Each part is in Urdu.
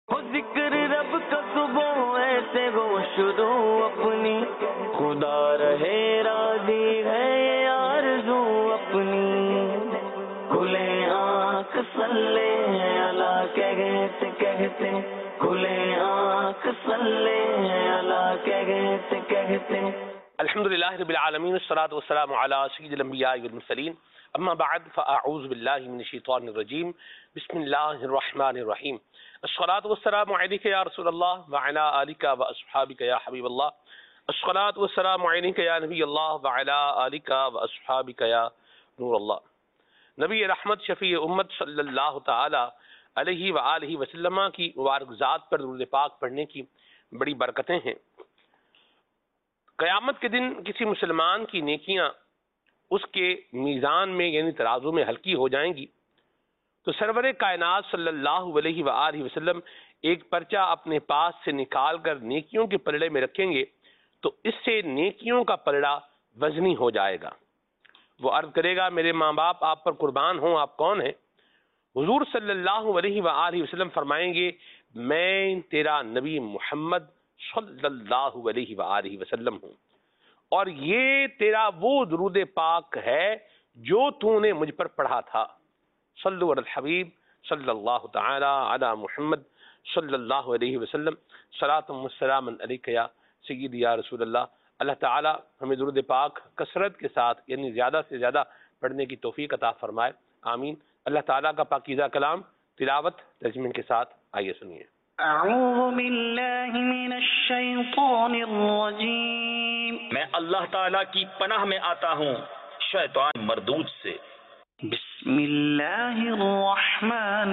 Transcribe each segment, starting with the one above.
ہو ذکر رب کا صبح ایسے گو شروع اپنی، خدا رہے راضی ہے یہ آرزو اپنی، کھلے آنکھ صلی اللہ کہتے کہتے، کھلے آنکھ صلی اللہ کہتے کہتے۔ الحمدللہ رب العالمین، والصلاة والسلام علی سید الانبیاء والمرسلین، اما بعد فاعوذ باللہ من الشیطان الرجیم، بسم اللہ الرحمن الرحیم۔ الصلاة والسلام علیک یا رسول اللہ وعلی آلک واصحابک یا حبیب اللہ، الصلاة والسلام علیک یا نبی اللہ وعلی آلک واصحابک یا نور اللہ۔ نبی رحمت شفیع امت صلی اللہ تعالی علیہ وآلہ وسلم کی مبارک ذات پر درود پاک پڑھنے کی بڑی برکتیں ہیں۔ قیامت کے دن کسی مسلمان کی نیکیاں اس کے میزان میں یعنی ترازو میں ہلکی ہو جائیں گی تو سرور کائنات صلی اللہ علیہ وآلہ وسلم ایک پرچہ اپنے پاس سے نکال کر نیکیوں کے پلڑے میں رکھیں گے تو اس سے نیکیوں کا پلڑا وزنی ہو جائے گا۔ وہ عرض کرے گا میرے ماں باپ آپ پر قربان ہوں، آپ کون ہیں؟ حضور صلی اللہ علیہ وآلہ وسلم فرمائیں گے میں تیرا نبی محمد صلی اللہ علیہ وآلہ وسلم ہوں، اور یہ تیرا وہ درود پاک ہے جو تو نے مجھ پر پڑھا تھا۔ صلو علی الحبیب صلی اللہ تعالی علی محمد صلی اللہ علیہ وسلم، صلاۃ و سلام علیک یا سیدی یا رسول اللہ۔ اللہ تعالی ہمیں درود پاک کثرت کے ساتھ یعنی زیادہ سے زیادہ پڑھنے کی توفیق عطا فرمائے، آمین۔ اللہ تعالیٰ کا پاکیزہ کلام تلاوت ترجمے کے ساتھ آئیے سنیے۔ اعوذ باللہ من الشیطان الرجیم، میں اللہ تعالیٰ کی پناہ میں آتا ہوں شیطان مردود سے۔ بسم اللہ الرحمن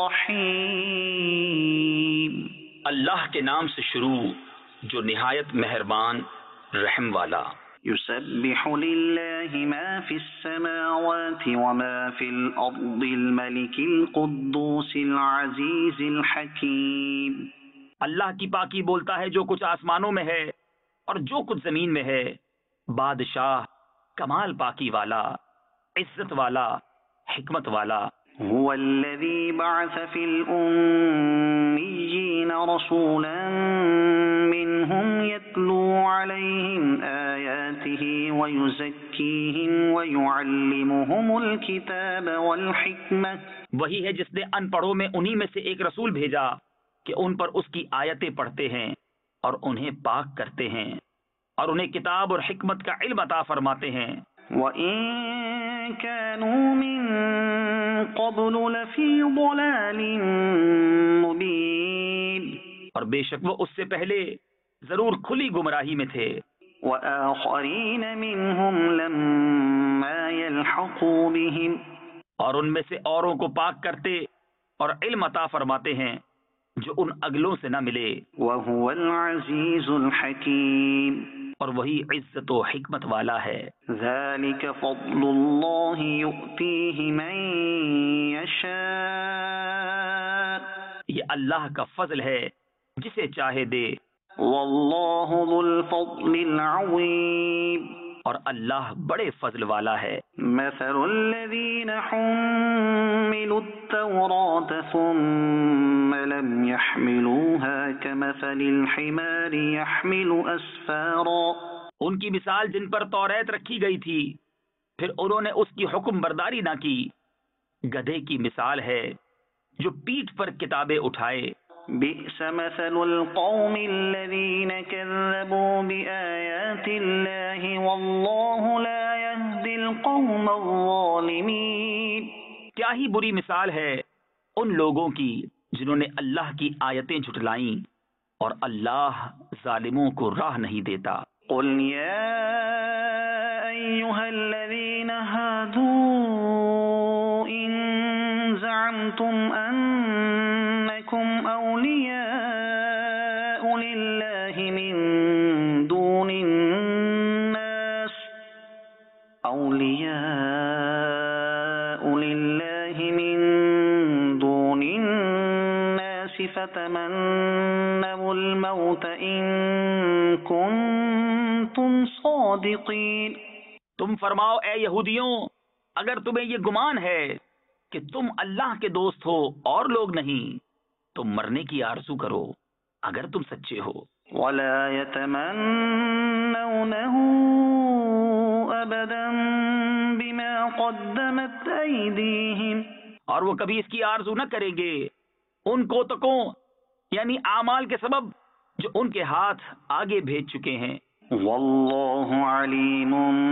الرحیم، اللہ کے نام سے شروع جو نہایت مہربان رحم والا۔ يسبح لله ما في السماوات وما في الأرض الملك القدوس العزيز الحكيم۔ اللہ کی پاکی بولتا ہے جو کچھ آسمانوں میں ہے اور جو کچھ زمین میں ہے، بادشاہ کمال پاکی والا، عزت والا، حکمت والا۔ هو الذي بعث في الأميين رسولا منهم يتلو عليهم آياته ويزكيهم ويعلمهم الكتاب والحكمة۔ وہی ہے جس نے ان پڑھوں میں انہی میں سے ایک رسول بھیجا کہ ان پر اس کی آیتیں پڑھتے ہیں اور انہیں پاک کرتے ہیں اور انہیں کتاب اور حکمت کا علم عطا فرماتے ہیں۔ وَإِن كَانُوا مِن قَبْلُ لَفِي ضَلَالٍ مُبِينٍ، اور بے شک وہ اس سے پہلے ضرور کھلی گمراہی میں تھے۔ وَآخَرِينَ مِنْهُمْ لَمَّا يَلْحَقُوا بِهِمْ، اور ان میں سے اوروں کو پاک کرتے اور علم عطا فرماتے ہیں جو ان اگلوں سے نہ ملے۔ وَهُوَ الْعَزِيزُ الْحَكِيمُ، اور وہی عزت و حکمت والا ہے۔ ذَلِكَ فَضْلُ اللَّهِ يُؤْتِيهِ مَن يَشَاءُ، یہ اللہ کا فضل ہے جسے چاہے دے، وَاللَّهُ ذُو الْفَضْلِ الْعَظِيمِ۔ اور اللہ بڑے فضل والا ہے۔ مثل الذين حملوا التوراة ثم لم يحملوها كمثل الحمار يحمل أسفارا۔ ان کی مثال جن پر توریت رکھی گئی تھی پھر انہوں نے اس کی حکم برداری نہ کی، گدھے کی مثال ہے جو پیٹھ پر کتابیں اٹھائے۔ بئس مثل القوم الذين كذبوا بآيات الله والله لا يهدي القوم الظالمين۔ کیا ہی بری مثال ہے ان لوگوں کی جنہوں نے اللہ کی آیتیں جھٹلائیں اور اللہ ظالموں کو راہ نہیں دیتا۔ قل يا أيها الذين هادوا إن زعمتم أنكم أولياء لله من دون الناس فتمنوا الموت إن كنتم صادقين۔ تم فرماؤ اے یہودیوں، اگر تمہیں یہ گمان ہے کہ تم اللہ کے دوست ہو اور لوگ نہیں، تم مرنے کی آرزو کرو اگر تم سچے ہو. ولا يتمنونه أبدا بما قدمت أيديهم اور وہ کبھی اس کی آرزو نہ کریں گے ان کوتکوں یعنی اعمال کے سبب جو ان کے ہاتھ آگے بھیج چکے ہیں. والله عليم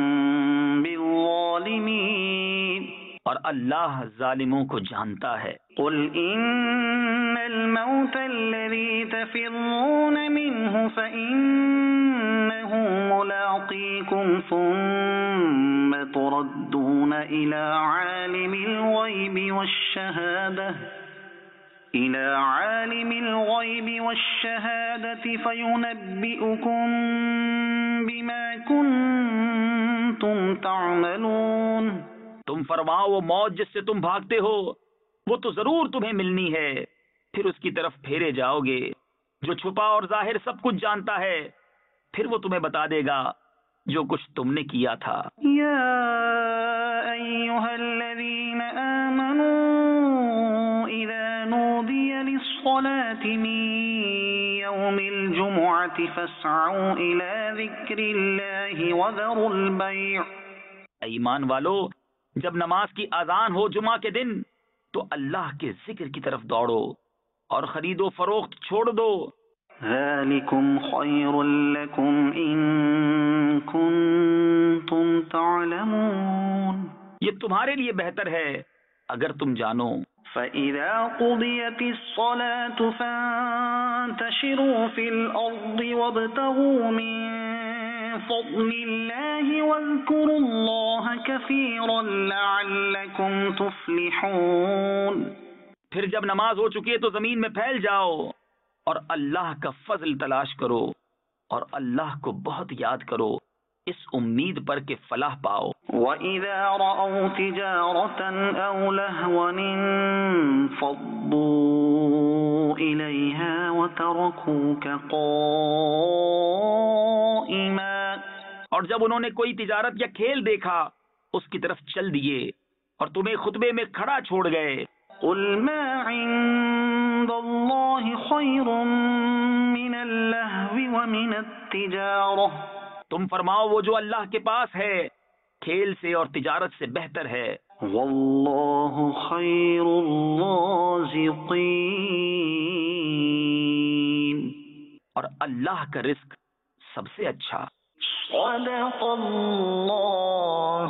بالظالمين اور اللہ ظالموں کو جانتا ہے. قل إن الموت الذي تفرون منه فإنه ملاقيكم ثم تردون إلى عالم الغيب والشهادة فينبئكم بما كنتم تعملون. تم فرماؤ وہ موت جس سے تم بھاگتے ہو وہ تو ضرور تمہیں ملنی ہے، پھر اس کی طرف پھیرے جاؤ گے جو چھپا اور ظاہر سب کچھ جانتا ہے، پھر وہ تمہیں بتا دے گا جو کچھ تم نے کیا تھا. يا أيها الذين آمنوا إذا نودي للصلاة من يوم الجمعة فاسعوا إلى ذكر الله وذروا البيع. ایمان والو جب نماز کی اذان ہو جمعہ کے دن تو اللہ کے ذکر کی طرف دوڑو اور خرید و فروخت چھوڑ دو. ذلكم خير لكم إن كنتم تعلمون. یہ تمہارے لیے بہتر ہے اگر تم جانو. فإذا قضيت الصلاة فانتشروا في الأرض وابتغوا من فضل الله واذكروا الله كثيرا لعلكم تفلحون. پھر جب نماز ہو چکی ہے تو زمین میں پھیل جاؤ اور اللہ کا فضل تلاش کرو اور اللہ کو بہت یاد کرو اس امید پر کہ فلاح پاؤ. وَإِذَا رَأَوْا تِجَارَةً أَوْ لَهْوًا انفَضُّوا إِلَيْهَا وَتَرَكُوكَ قَائِمًا. اور جب انہوں نے کوئی تجارت یا کھیل دیکھا اس کی طرف چل دیے اور تمہیں خطبے میں کھڑا چھوڑ گئے. قُلْ مَا عِندَ اللَّهِ خَيْرٌ مِّنَ اللَّهْوِ وَمِنَ التِّجَارَةِ. تم فرماؤ وہ جو اللہ کے پاس ہے کھیل سے اور تجارت سے بہتر ہے. واللہ خیر الرازقین. اور اللہ کا رزق سب سے اچھا. صدق اللہ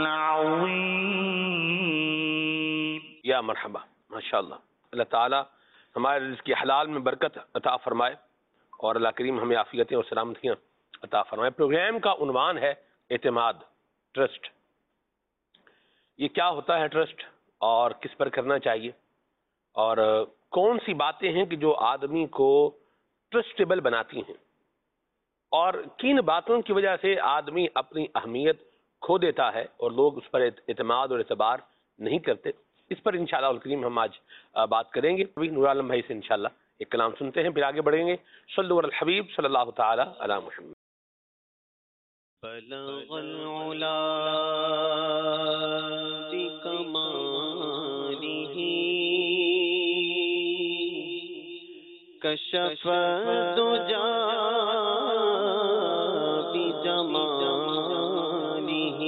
العظیم. یا مرحبا ماشاءاللہ. اللہ تعالی ہمارے رزق کی حلال میں برکت عطا فرمائے اور اللہ کریم ہمیں عافیتیں اور سلامتیاں عطا فرمائے. پروگرام کا عنوان ہے اعتماد، ٹرسٹ. یہ کیا ہوتا ہے ٹرسٹ اور کس پر کرنا چاہیے اور کون سی باتیں ہیں کہ جو آدمی کو ٹرسٹیبل بناتی ہیں اور کن باتوں کی وجہ سے آدمی اپنی اہمیت کھو دیتا ہے اور لوگ اس پر اعتماد اور اعتبار نہیں کرتے. اس پر انشاءاللہ الکریم ہم آج بات کریں گے. نور عالم بھائی سے انشاءاللہ ایک کلام سنتے ہیں پھر آگے بڑھیں گے. صلو علی الحبیب صلی اللہ تعالی علی محمد. بلغ العلا بکمالہ کشف الدجا بجمالہ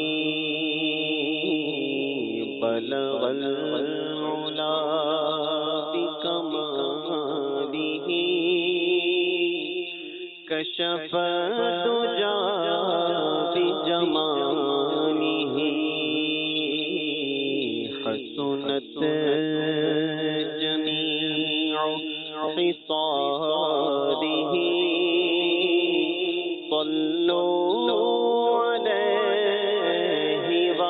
بلغ العلا بکمالہ کشف الدجا بجمالہ حسنت جمیع خصالہ صلوا علیہ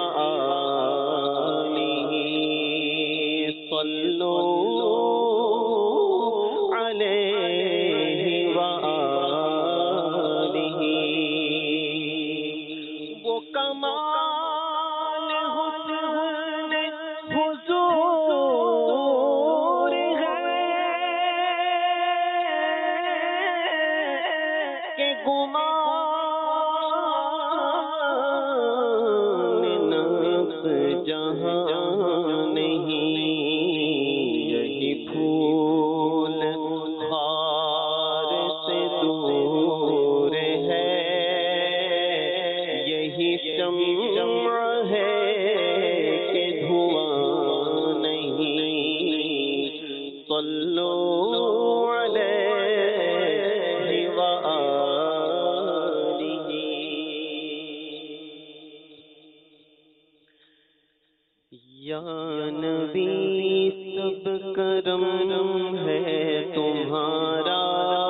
وآلہ صلوا علیہ وآلہ. وہ کمال حسن حضور ہے کہ گمان نفس جہاں نہیں. یہی پھول علیہ وآلہ یا نبی سب کرم ہے تمہارا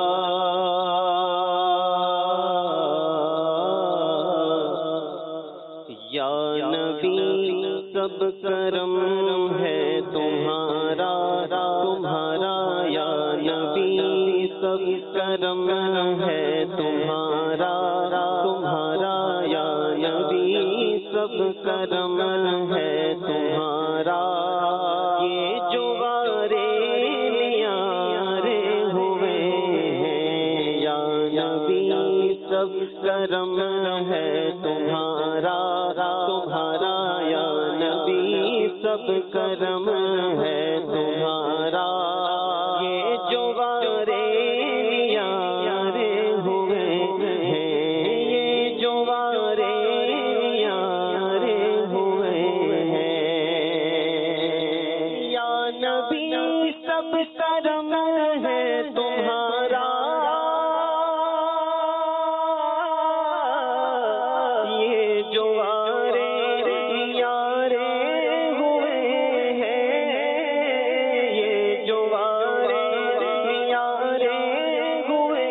یا نبی سب کرم ہے تمہارا تمہارا یا نبی سب کرم ہے تمہارا تمہارا یا نبی سب کرم ہے تمہارا یہ جو غارے نیارے ہوئے ہیں یا نبی سب کرم ہے تمہارا تمہارا یا نبی سب کرم ہے تمہارا یہ جو غارے نیارے ہوئے ہیں یہ جو غارے نیارے ہوئے ہیں یا نبی سب کرم ہے تمہارا یہ جو غارے نیارے ہوئے ہیں یہ جو غارے نیارے ہوئے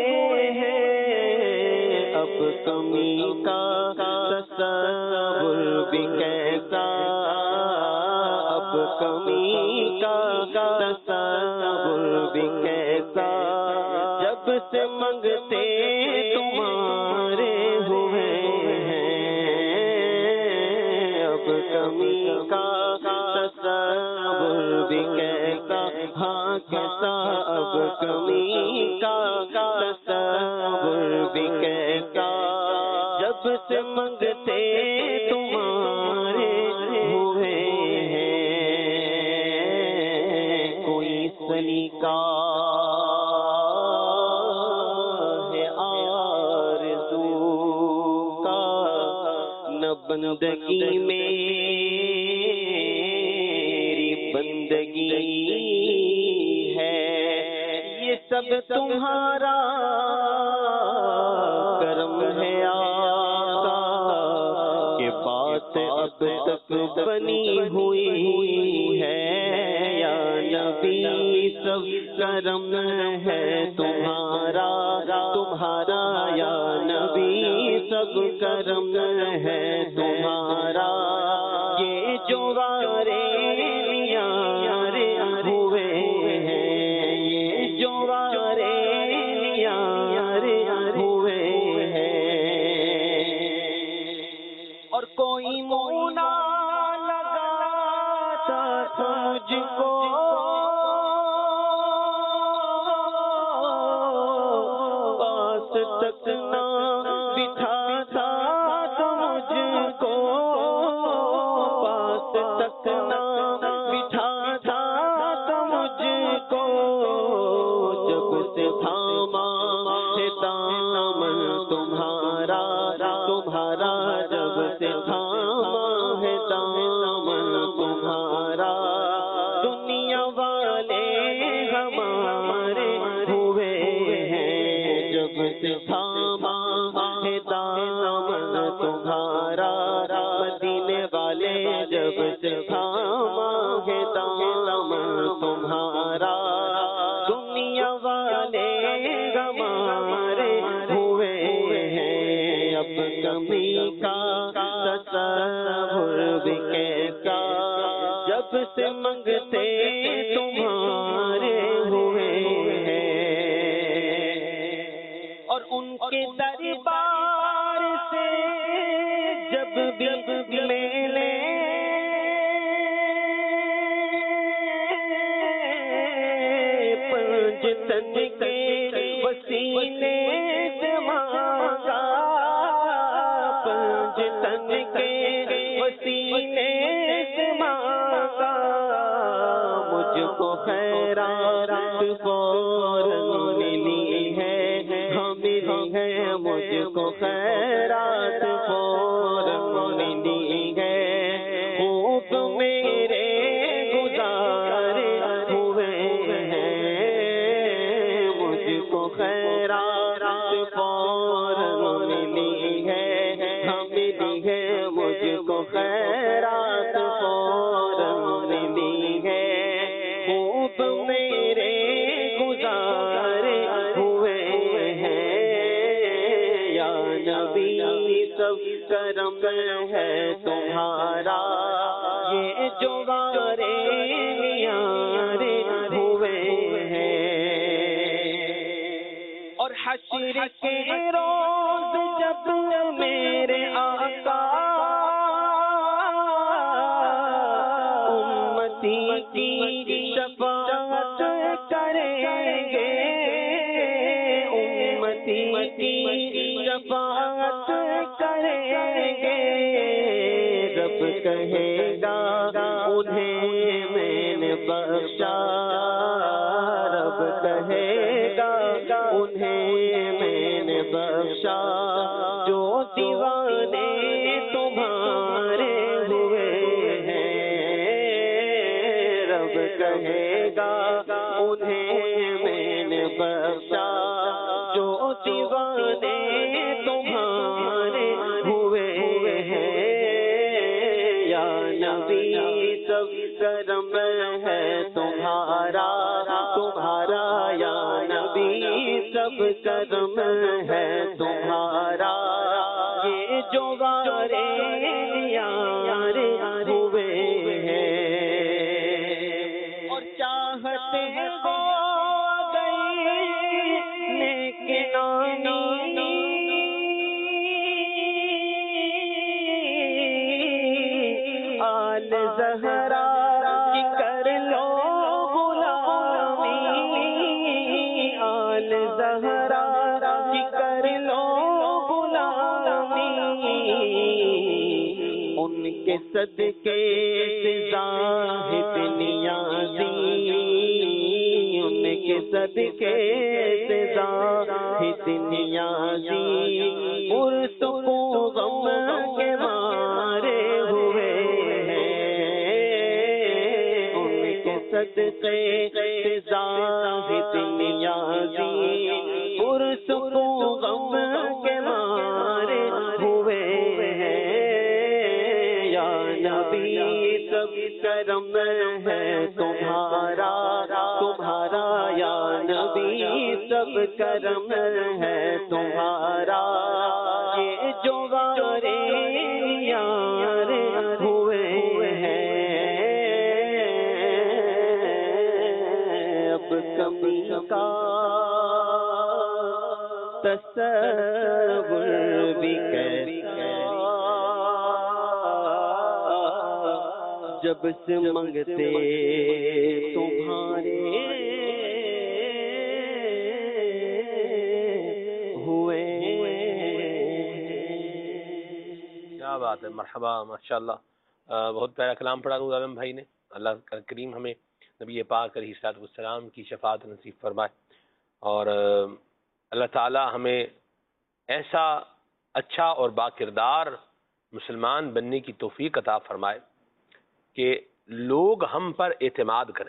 ہیں اب کمی کا تصور بھی کیسا اب کمی کا تصور بھی کیسا جب سے منگتے تمہارے ہوئے ہیں اب کمی کا تصور بھی کیسا ہاں کیسا اب کمی کا تصور بھی کیسا جب سے منگتے تمہارے ہوئے ہیں کوئی سلیقہ ہے آرزو کا نہ بندگی میری بندگی ہے یہ سب تمہارا کرم ہے آقا کہ بات اب تک بنی ہوئی ہے یا نبی سب کرم ہے تمہارا تمہارا یا نبی سب کرم ہے تمہارا یہ جو غارے نیارے ہوئے ہیں یہ جو غارے نیارے ہوئے ہیں اور کوئی مونا لگاتا تھا مجھ کو پاس تک نہ بٹھاتا تو مجھ کو پاس تک نہ بٹھاتا تو مجھ کو جب سے تھاما ہے دامن تمہارا تمہارا جب سے تھاما ہے دامن تمہارا دنیا والے ہمارے ہوئے ہیں جب سے تھاما ہے دامن تمہارا مدینے والے جب سے تھاما ہے دامن تمہارا دنیا والے ہمارے ہوئے ہیں اب کمی کا تصور بھی کیسا جب سے منگتے تمہارے ہوئے ہیں اور ان کے دربار سے جب بھی ملے پنج تن کے وسیلے سے مانگا پنج تن کے وسیلے سے مانگا مجھ کو خیرات فوراً ملی ہے ملی ہے مجھ کو خیرات فوراً ملی ہے خوب میرے گزارے ہوئے ہیں خیرات فوراً ملی ہے، ملی ہے مجھ کو خیرات فوراً ملی ہے، خوب میرے گزارے ہوئے ہیں یا نبی، سب کرم ہے تمہارا، یہ جو وارے نیارے ہوئے ہیں۔ اور حشر کے روز جب میرے آقا امتی کی شفاعت کریں گے، امتی کی شفاعت کریں گے، رب کہے گا انہیں میں نے بخشا، رب کہے گا انہیں میں نے بخشا، جو دیوانے تمہارے ہوئے ہیں، رب کہے گا انہیں میں نے بخشا، جو دیوانے تمہارے ہوئے ہیں یا نبی، سب کرم ہے تمہارا، تمہارا یا نبی، سب کرم ہے تمہارا، یہ جو وارے نیارے ہوئے ہیں۔ اور چاہتے ہو گئی نیک نامی، آل زہرا کی کر لو غلامی، آل زہرا کی کر لو غلامی، ان کے صدقے سے زاہد نیازی، ان کے صدقے سے زاہد نیازی، پرسکون غم کے مارے ہوئے ہیں، ان کے صدقے سے زاہد نیازی، پرسکون غم کے مارے ہوئے ہیں یا نبی، سب کرم ہے تمہارا، تمہارا یا نبی، سب کرم ہے تمہارا، یہ جو وارے نیارے ہوئے ہیں۔ اب کمی کا تصور بھی کیسا، جب سے منگتے تمہارے ہوئے۔ کیا بات ہے، مرحبا، ماشاءاللہ، بہت پیارا کلام پڑھا نور عالم بھائی نے۔ اللہ کریم ہمیں نبی پاک علیہ الصلوۃ والسلام کی شفاعت نصیب فرمائے، اور اللہ تعالی ہمیں ایسا اچھا اور با کردار مسلمان بننے کی توفیق عطا فرمائے کہ لوگ ہم پر اعتماد کریں،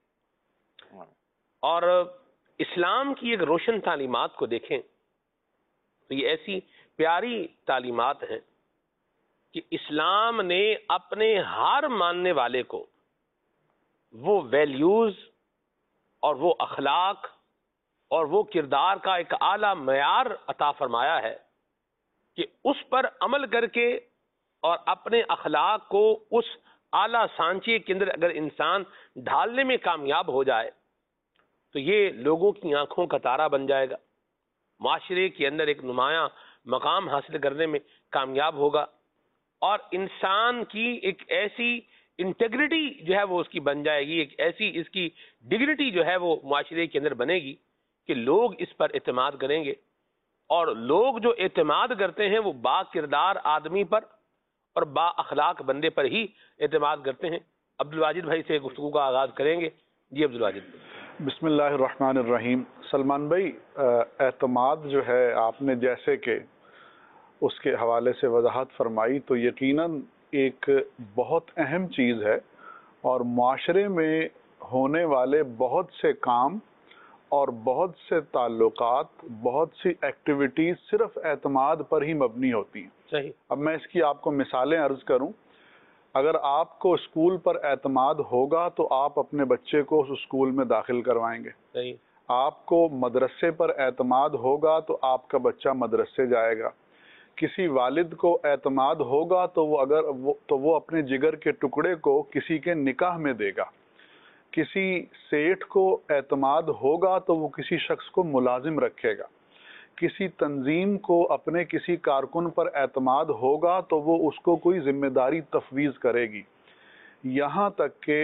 اور اسلام کی ایک روشن تعلیمات کو دیکھیں تو یہ ایسی پیاری تعلیمات ہیں کہ اسلام نے اپنے ہر ماننے والے کو وہ ویلیوز اور وہ اخلاق اور وہ کردار کا ایک اعلیٰ معیار عطا فرمایا ہے کہ اس پر عمل کر کے اور اپنے اخلاق کو اس اعلیٰ سانچے کے اندر اگر انسان ڈھالنے میں کامیاب ہو جائے تو یہ لوگوں کی آنکھوں کا تارا بن جائے گا، معاشرے کے اندر ایک نمایاں مقام حاصل کرنے میں کامیاب ہوگا، اور انسان کی ایک ایسی انٹیگریٹی جو ہے وہ اس کی بن جائے گی، ایک ایسی اس کی ڈگنیٹی جو ہے وہ معاشرے کے اندر بنے گی کہ لوگ اس پر اعتماد کریں گے، اور لوگ جو اعتماد کرتے ہیں وہ با کردار آدمی پر اور با اخلاق بندے پر ہی اعتماد کرتے ہیں۔ عبدالواجد بھائی سے گفتگو کا آغاز کریں گے۔ جی عبدالواجد۔ بسم اللہ الرحمن الرحیم۔ سلمان بھائی، اعتماد جو ہے آپ نے جیسے کہ اس کے حوالے سے وضاحت فرمائی تو یقیناً ایک بہت اہم چیز ہے، اور معاشرے میں ہونے والے بہت سے کام اور بہت سے تعلقات، بہت سی ایکٹیویٹیز صرف اعتماد پر ہی مبنی ہوتی ہیں. صحیح. اب میں اس کی آپ کو مثالیں عرض کروں. اگر آپ کو اسکول پر اعتماد ہوگا تو آپ اپنے بچے کو اس اسکول میں داخل کروائیں گے. صحیح. آپ کو مدرسے پر اعتماد ہوگا تو آپ کا بچہ مدرسے جائے گا. کسی والد کو اعتماد ہوگا تو وہ اپنے جگر کے ٹکڑے کو کسی کے نکاح میں دے گا. کسی سیٹھ کو اعتماد ہوگا تو وہ کسی شخص کو ملازم رکھے گا. کسی تنظیم کو اپنے کسی کارکن پر اعتماد ہوگا تو وہ اس کو کوئی ذمہ داری تفویض کرے گی. یہاں تک کہ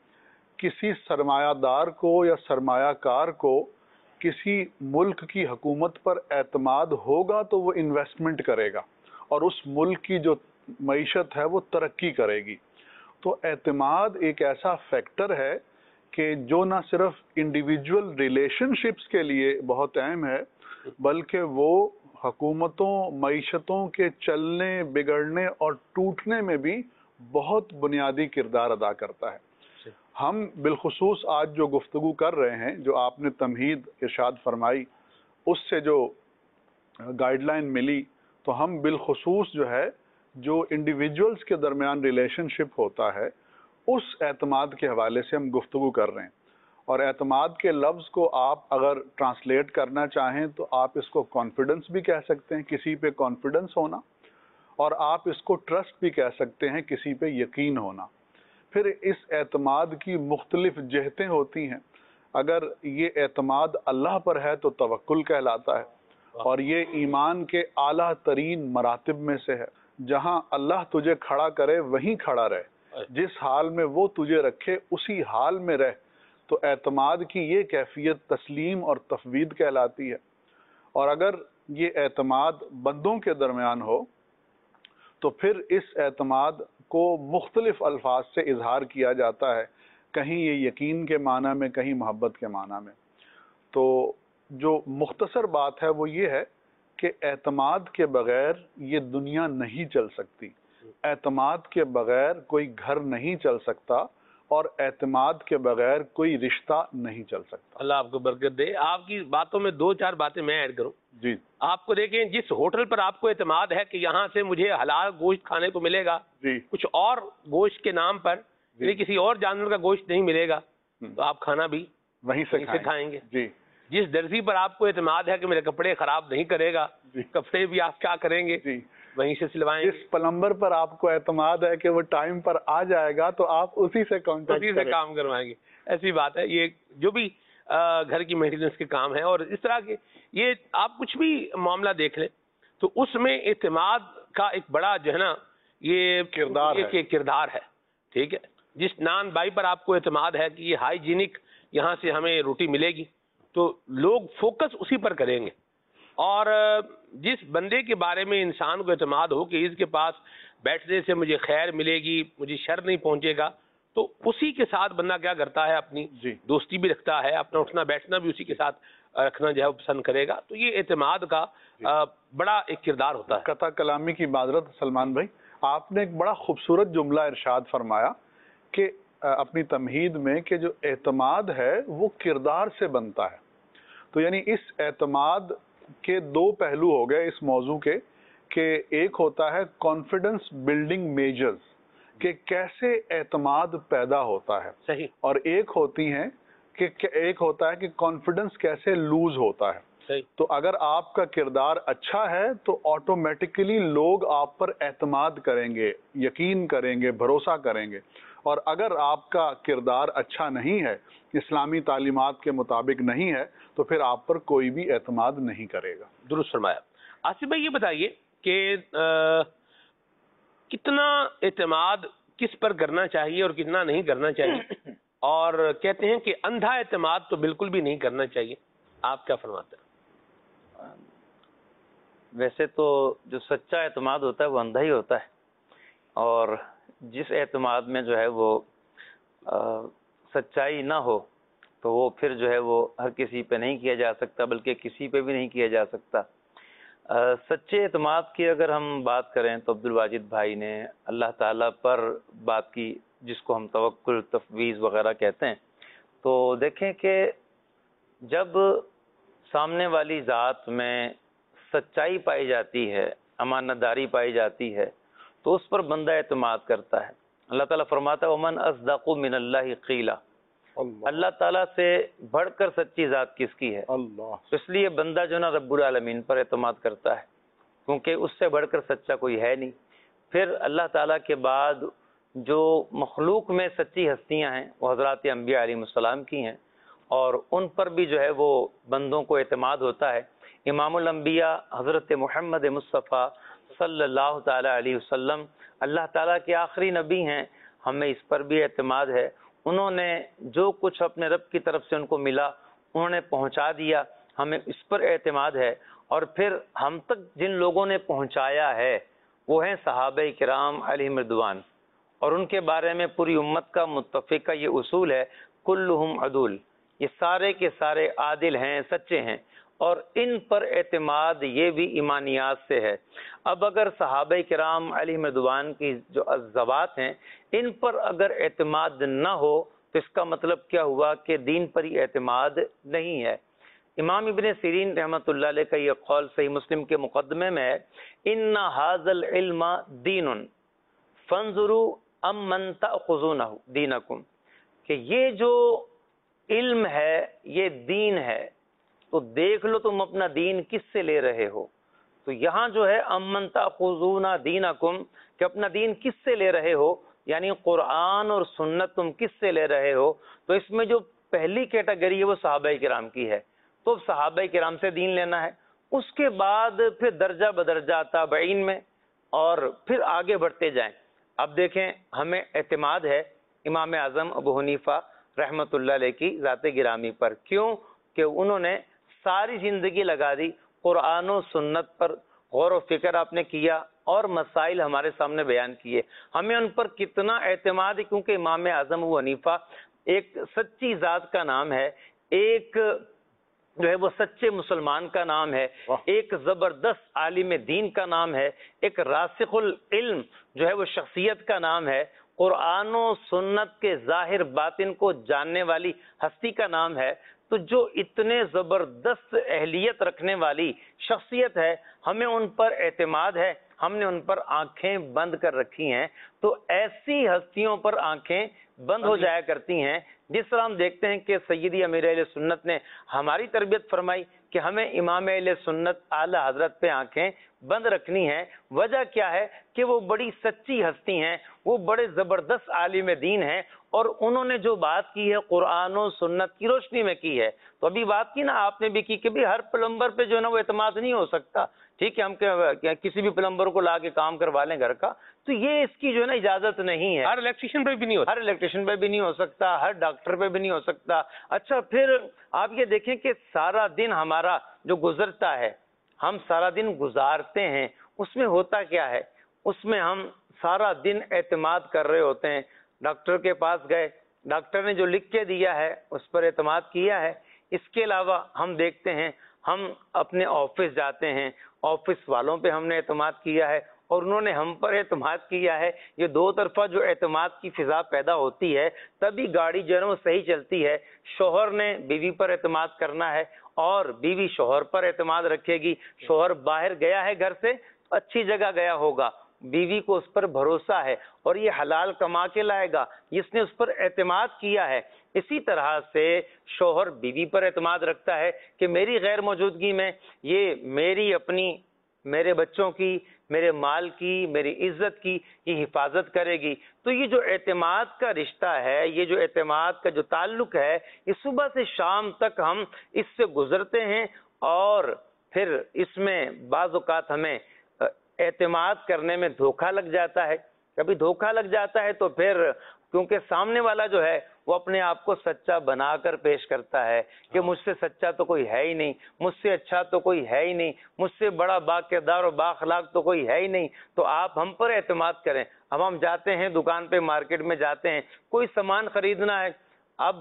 کسی سرمایہ دار کو یا سرمایہ کار کو کسی ملک کی حکومت پر اعتماد ہوگا تو وہ انویسٹمنٹ کرے گا اور اس ملک کی جو معیشت ہے وہ ترقی کرے گی. تو اعتماد ایک ایسا فیکٹر ہے کہ جو نہ صرف انڈیویجول ریلیشن شپس کے لیے بہت اہم ہے بلکہ وہ حکومتوں، معیشتوں کے چلنے، بگڑنے اور ٹوٹنے میں بھی بہت بنیادی کردار ادا کرتا ہے. ہم بالخصوص آج جو گفتگو کر رہے ہیں، جو آپ نے تمہید ارشاد فرمائی، اس سے جو گائیڈ لائن ملی، تو ہم بالخصوص جو ہے جو انڈیویجولز کے درمیان ریلیشن شپ ہوتا ہے اس اعتماد کے حوالے سے ہم گفتگو کر رہے ہیں. اور اعتماد کے لفظ کو آپ اگر ٹرانسلیٹ کرنا چاہیں تو آپ اس کو کانفیڈنس بھی کہہ سکتے ہیں، کسی پہ کانفیڈنس ہونا، اور آپ اس کو ٹرسٹ بھی کہہ سکتے ہیں، کسی پہ یقین ہونا. پھر اس اعتماد کی مختلف جہتیں ہوتی ہیں. اگر یہ اعتماد اللہ پر ہے تو توکل کہلاتا ہے، اور یہ ایمان کے اعلیٰ ترین مراتب میں سے ہے. جہاں اللہ تجھے کھڑا کرے وہیں کھڑا رہے، جس حال میں وہ تجھے رکھے اسی حال میں رہ. تو اعتماد کی یہ کیفیت تسلیم اور تفویض کہلاتی ہے. اور اگر یہ اعتماد بندوں کے درمیان ہو تو پھر اس اعتماد کو مختلف الفاظ سے اظہار کیا جاتا ہے، کہیں یہ یقین کے معنی میں، کہیں محبت کے معنی میں. تو جو مختصر بات ہے وہ یہ ہے کہ اعتماد کے بغیر یہ دنیا نہیں چل سکتی. اعتماد کے بغیر کوئی گھر نہیں چل سکتا، اور اعتماد کے بغیر کوئی رشتہ نہیں چل سکتا. اللہ آپ کو برکت دے. آپ کی باتوں میں دو چار باتیں میں ایڈ کروں. جی. آپ کو دیکھیں، جس ہوٹل پر آپ کو اعتماد ہے کہ یہاں سے مجھے حلال گوشت کھانے کو ملے گا، جی. کچھ اور گوشت کے نام پر جی. کسی اور جانور کا گوشت نہیں ملے گا، تو آپ کھانا بھی وہیں سے کھائیں گے. جی. جس درزی پر آپ کو اعتماد ہے کہ میرے کپڑے خراب نہیں کرے گا، جی. کپڑے بھی آپ کیا کریں گے، جی. وہیں سے سلوائیں گے. جس پلمبر پر آپ کو اعتماد ہے کہ وہ ٹائم پر آ جائے گا تو آپ اسی سے کام کروائیں گے. ایسی بات ہے. یہ جو بھی گھر کی مینٹیننس کے کام ہے اور اس طرح کے، یہ آپ کچھ بھی معاملہ دیکھ لیں تو اس میں اعتماد کا ایک بڑا جو ہے نا یہ کردار ہے. ٹھیک ہے. جس نان بائی پر آپ کو اعتماد ہے کہ یہ ہائیجینک یہاں سے ہمیں روٹی ملے گی تو لوگ فوکس اسی پر کریں گے. اور جس بندے کے بارے میں انسان کو اعتماد ہو کہ اس کے پاس بیٹھنے سے مجھے خیر ملے گی، مجھے شر نہیں پہنچے گا، تو اسی کے ساتھ بندہ کیا کرتا ہے، اپنی دوستی بھی رکھتا ہے، اپنا اٹھنا بیٹھنا بھی اسی کے ساتھ رکھنا جو ہے پسند کرے گا. تو یہ اعتماد کا بڑا ایک کردار ہوتا ہے. قطع کلامی کی معذرت سلمان بھائی، آپ نے ایک بڑا خوبصورت جملہ ارشاد فرمایا کہ اپنی تمہید میں کہ جو اعتماد ہے وہ کردار سے بنتا ہے. تو یعنی اس اعتماد کے دو پہلو ہو گئے اس موضوع کے، کہ ایک ہوتا ہے کانفیڈنس بلڈنگ میجرز کہ کیسے اعتماد پیدا ہوتا ہے. صحیح. اور ایک ہوتا ہے کہ کانفیڈنس کیسے لوز ہوتا ہے. صحیح. تو اگر آپ کا کردار اچھا ہے تو آٹومیٹکلی لوگ آپ پر اعتماد کریں گے، یقین کریں گے، بھروسہ کریں گے. اور اگر آپ کا کردار اچھا نہیں ہے، اسلامی تعلیمات کے مطابق نہیں ہے، تو پھر آپ پر کوئی بھی اعتماد نہیں کرے گا. درست فرمایا. آصف بھائی یہ بتائیے کہ کتنا اعتماد کس پر کرنا چاہیے اور کتنا نہیں کرنا چاہیے؟ اور کہتے ہیں کہ اندھا اعتماد تو بالکل بھی نہیں کرنا چاہیے. آپ کیا فرماتے ہیں؟ ویسے تو جو سچا اعتماد ہوتا ہے وہ اندھا ہی ہوتا ہے، اور جس اعتماد میں جو ہے وہ سچائی نہ ہو تو وہ پھر جو ہے وہ ہر کسی پہ نہیں کیا جا سکتا، بلکہ کسی پہ بھی نہیں کیا جا سکتا. سچے اعتماد کی اگر ہم بات کریں تو عبدالواجد بھائی نے اللہ تعالیٰ پر بات کی، جس کو ہم توکل، تفویض وغیرہ کہتے ہیں. تو دیکھیں کہ جب سامنے والی ذات میں سچائی پائی جاتی ہے، امانت داری پائی جاتی ہے، تو اس پر بندہ اعتماد کرتا ہے۔ اللہ تعالیٰ فرماتا ہے وَمَنْ أَصْدَقُ مِنَ اللَّهِ قِيلًا، اللہ تعالیٰ سے بڑھ کر سچی ذات کس کی ہے؟ اللہ۔ اس لیے بندہ جو نا رب العالمین پر اعتماد کرتا ہے، کیونکہ اس سے بڑھ کر سچا کوئی ہے نہیں۔ پھر اللہ تعالیٰ کے بعد جو مخلوق میں سچی ہستیاں ہیں وہ حضرات انبیاء علیہ السلام کی ہیں، اور ان پر بھی جو ہے وہ بندوں کو اعتماد ہوتا ہے۔ امام الانبیاء حضرت محمد مصطفیٰ صلی اللہ تعالی علیہ وسلم اللہ تعالیٰ کے آخری نبی ہیں، ہمیں اس پر بھی اعتماد ہے۔ انہوں نے جو کچھ اپنے رب کی طرف سے ان کو ملا انہوں نے پہنچا دیا، ہمیں اس پر اعتماد ہے۔ اور پھر ہم تک جن لوگوں نے پہنچایا ہے وہ ہیں صحابہ کرام علیہم رضوان، اور ان کے بارے میں پوری امت کا متفقہ یہ اصول ہے کلہم عدول، یہ سارے کے سارے عادل ہیں، سچے ہیں، اور ان پر اعتماد یہ بھی ایمانیات سے ہے۔ اب اگر صحابہ کرام علیہم رضوان کی جو ذوات ہیں ان پر اگر اعتماد نہ ہو تو اس کا مطلب کیا ہوا کہ دین پر ہی اعتماد نہیں ہے۔ امام ابن سیرین رحمۃ اللہ علیہ کا یہ قول صحیح مسلم کے مقدمے میں ہے ان ھذا العلم دین فانظروا امن تأخذونہ دینکم، کہ یہ جو علم ہے یہ دین ہے، تو دیکھ لو تم اپنا دین کس سے لے رہے ہو۔ تو یہاں جو ہے امن تأخذون دینکم کہ اپنا دین کس سے لے رہے ہو، یعنی قرآن اور سنت تم کس سے لے رہے ہو، تو اس میں جو پہلی کیٹیگری ہے وہ صحابہ کرام کی ہے، تو اب صحابہ کرام سے دین لینا ہے۔ اس کے بعد پھر درجہ بدرجہ تابعین میں، اور پھر آگے بڑھتے جائیں۔ اب دیکھیں ہمیں اعتماد ہے امام اعظم ابو حنیفہ رحمۃ اللہ علیہ کی ذات گرامی پر، کیوں کہ انہوں نے ساری زندگی لگا دی قرآن و سنت پر، غور و فکر آپ نے کیا اور مسائل ہمارے سامنے بیان کیے۔ ہمیں ان پر کتنا اعتماد ہے کیونکہ امام اعظم ابو حنیفہ ایک سچی ذات کا نام ہے، ایک جو ہے وہ سچے مسلمان کا نام ہے، ایک زبردست عالم دین کا نام ہے، ایک راسخ العلم جو ہے وہ شخصیت کا نام ہے، قرآن و سنت کے ظاہر باطن کو جاننے والی ہستی کا نام ہے۔ تو جو اتنے زبردست اہلیت رکھنے والی شخصیت ہے ہمیں ان پر اعتماد ہے، ہم نے ان پر آنکھیں بند کر رکھی ہیں۔ تو ایسی ہستیوں پر آنکھیں بند ہو جایا کرتی ہیں، جس طرح ہم دیکھتے ہیں کہ سیدی امیر اہل سنت نے ہماری تربیت فرمائی کہ ہمیں امام اہل سنت اعلی حضرت پہ آنکھیں بند رکھنی ہے۔ وجہ کیا ہے کہ وہ بڑی سچی ہستی ہیں، وہ بڑے زبردست عالم دین ہیں، اور انہوں نے جو بات کی ہے قرآن و سنت کی روشنی میں کی ہے۔ تو ابھی بات کی نا آپ نے بھی کی کہ بھی ہر پلمبر پہ جو ہے نا وہ اعتماد نہیں ہو سکتا، ٹھیک ہے، ہم کسی بھی پلمبر کو لا کے کام کروا لیں گھر کا، تو یہ اس کی جو ہے نا اجازت نہیں ہے۔ ہر الیکٹریشین پہ بھی نہیں ہوتا، ہر الیکٹریشین پہ بھی نہیں ہو سکتا، ہر ڈاکٹر پہ بھی نہیں ہو سکتا۔ اچھا پھر آپ یہ دیکھیں کہ سارا دن ہمارا جو گزرتا ہے، ہم سارا دن گزارتے ہیں، اس میں ہوتا کیا ہے، اس میں ہم سارا دن اعتماد کر رہے ہوتے ہیں۔ ڈاکٹر کے پاس گئے، ڈاکٹر نے جو لکھ کے دیا ہے اس پر اعتماد کیا ہے۔ اس کے علاوہ ہم دیکھتے ہیں ہم اپنے آفس جاتے ہیں، آفس والوں پہ ہم نے اعتماد کیا ہے اور انہوں نے ہم پر اعتماد کیا ہے۔ یہ دو طرفہ جو اعتماد کی فضا پیدا ہوتی ہے تبھی گاڑی جو ہے وہ صحیح چلتی ہے۔ شوہر نے بیوی پر اعتماد کرنا ہے اور بیوی شوہر پر اعتماد رکھے گی۔ شوہر باہر گیا ہے گھر سے، اچھی جگہ گیا ہوگا، بیوی کو اس پر بھروسہ ہے اور یہ حلال کما کے لائے گا، جس نے اس پر اعتماد کیا ہے۔ اسی طرح سے شوہر بیوی پر اعتماد رکھتا ہے کہ میری غیر موجودگی میں یہ میری اپنی، میرے بچوں کی، میرے مال کی، میری عزت کی یہ حفاظت کرے گی۔ تو یہ جو اعتماد کا رشتہ ہے، یہ جو اعتماد کا جو تعلق ہے، یہ صبح سے شام تک ہم اس سے گزرتے ہیں، اور پھر اس میں بعض اوقات ہمیں اعتماد کرنے میں دھوکہ لگ جاتا ہے۔ کبھی دھوکہ لگ جاتا ہے تو پھر کیونکہ سامنے والا جو ہے وہ اپنے آپ کو سچا بنا کر پیش کرتا ہے کہ مجھ سے سچا تو کوئی ہے ہی نہیں، مجھ سے اچھا تو کوئی ہے ہی نہیں، مجھ سے بڑا با کردار اور با اخلاق تو کوئی ہے ہی نہیں، تو آپ ہم پر اعتماد کریں۔ اب ہم جاتے ہیں دکان پہ، مارکیٹ میں جاتے ہیں، کوئی سامان خریدنا ہے، اب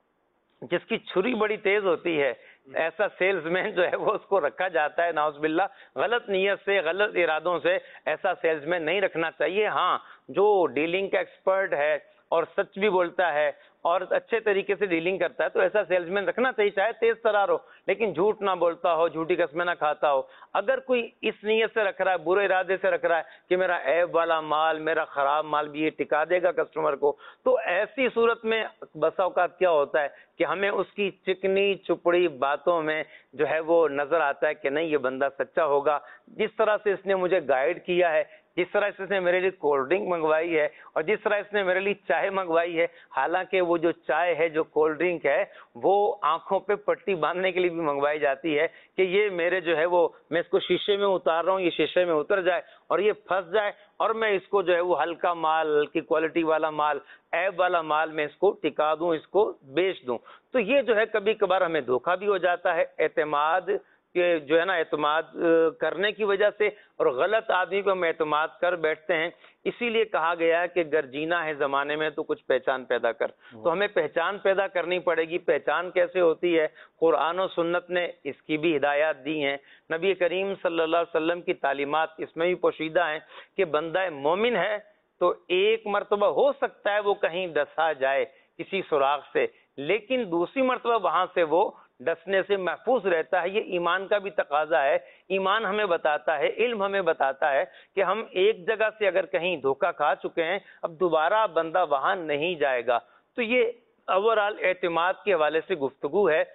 جس کی چھری بڑی تیز ہوتی ہے ایسا سیلز مین جو ہے وہ اس کو رکھا جاتا ہے، نعوذ باللہ، غلط نیت سے، غلط ارادوں سے ایسا سیلز مین نہیں رکھنا چاہیے۔ ہاں جو ڈیلنگ کا ایکسپرٹ ہے اور سچ بھی بولتا ہے اور اچھے طریقے سے ڈیلنگ کرتا ہے تو ایسا سیلس مین رکھنا چاہیے، چاہے تیز ترار ہو لیکن جھوٹ نہ بولتا ہو، جھوٹی قسمیں نہ کھاتا ہو۔ اگر کوئی اس نیت سے رکھ رہا ہے، برے ارادے سے رکھ رہا ہے کہ میرا عیب والا مال، میرا خراب مال بھی یہ ٹکا دے گا کسٹمر کو، تو ایسی صورت میں بسا اوقات کیا ہوتا ہے کہ ہمیں اس کی چکنی چپڑی باتوں میں جو ہے وہ نظر آتا ہے کہ نہیں یہ بندہ سچا ہوگا، جس طرح سے اس نے مجھے گائیڈ کیا ہے، جس طرح سے اس نے میرے لیے کولڈ ڈرنک منگوائی ہے اور جس طرح اس نے میرے لیے چائے منگوائی ہے، حالانکہ وہ جو چائے ہے، جو کولڈ ڈرنک ہے، وہ آنکھوں پہ پٹی باندھنے کے لیے بھی منگوائی جاتی ہے کہ یہ میرے جو ہے وہ میں اس کو شیشے میں اتار رہا ہوں، یہ شیشے میں اتر جائے اور یہ پھنس جائے اور میں اس کو جو ہے وہ ہلکا مال، ہلکی کوالٹی والا مال، عیب والا مال میں اس کو ٹکا دوں، اس کو بیچ دوں۔ تو یہ جو ہے کبھی کبھار ہمیں دھوکہ بھی ہو جاتا ہے اعتماد کہ جو ہے نا اعتماد کرنے کی وجہ سے، اور غلط آدمی پہ ہم اعتماد کر بیٹھتے ہیں۔ اسی لیے کہا گیا ہے کہ گر جینا ہے زمانے میں تو کچھ پہچان پیدا کر، تو ہمیں پہچان پیدا کرنی پڑے گی۔ پہچان کیسے ہوتی ہے؟ قرآن و سنت نے اس کی بھی ہدایات دی ہیں، نبی کریم صلی اللہ علیہ وسلم کی تعلیمات اس میں بھی پوشیدہ ہیں کہ بندہ مومن ہے تو ایک مرتبہ ہو سکتا ہے وہ کہیں ڈسا جائے کسی سراغ سے، لیکن دوسری مرتبہ وہاں سے وہ ڈسنے سے محفوظ رہتا ہے۔ یہ ایمان کا بھی تقاضا ہے۔ ایمان ہمیں بتاتا ہے، علم ہمیں بتاتا ہے کہ ہم ایک جگہ سے اگر کہیں دھوکہ کھا چکے ہیں، اب دوبارہ بندہ وہاں نہیں جائے گا۔ تو یہ اوورآل اعتماد کے حوالے سے گفتگو ہے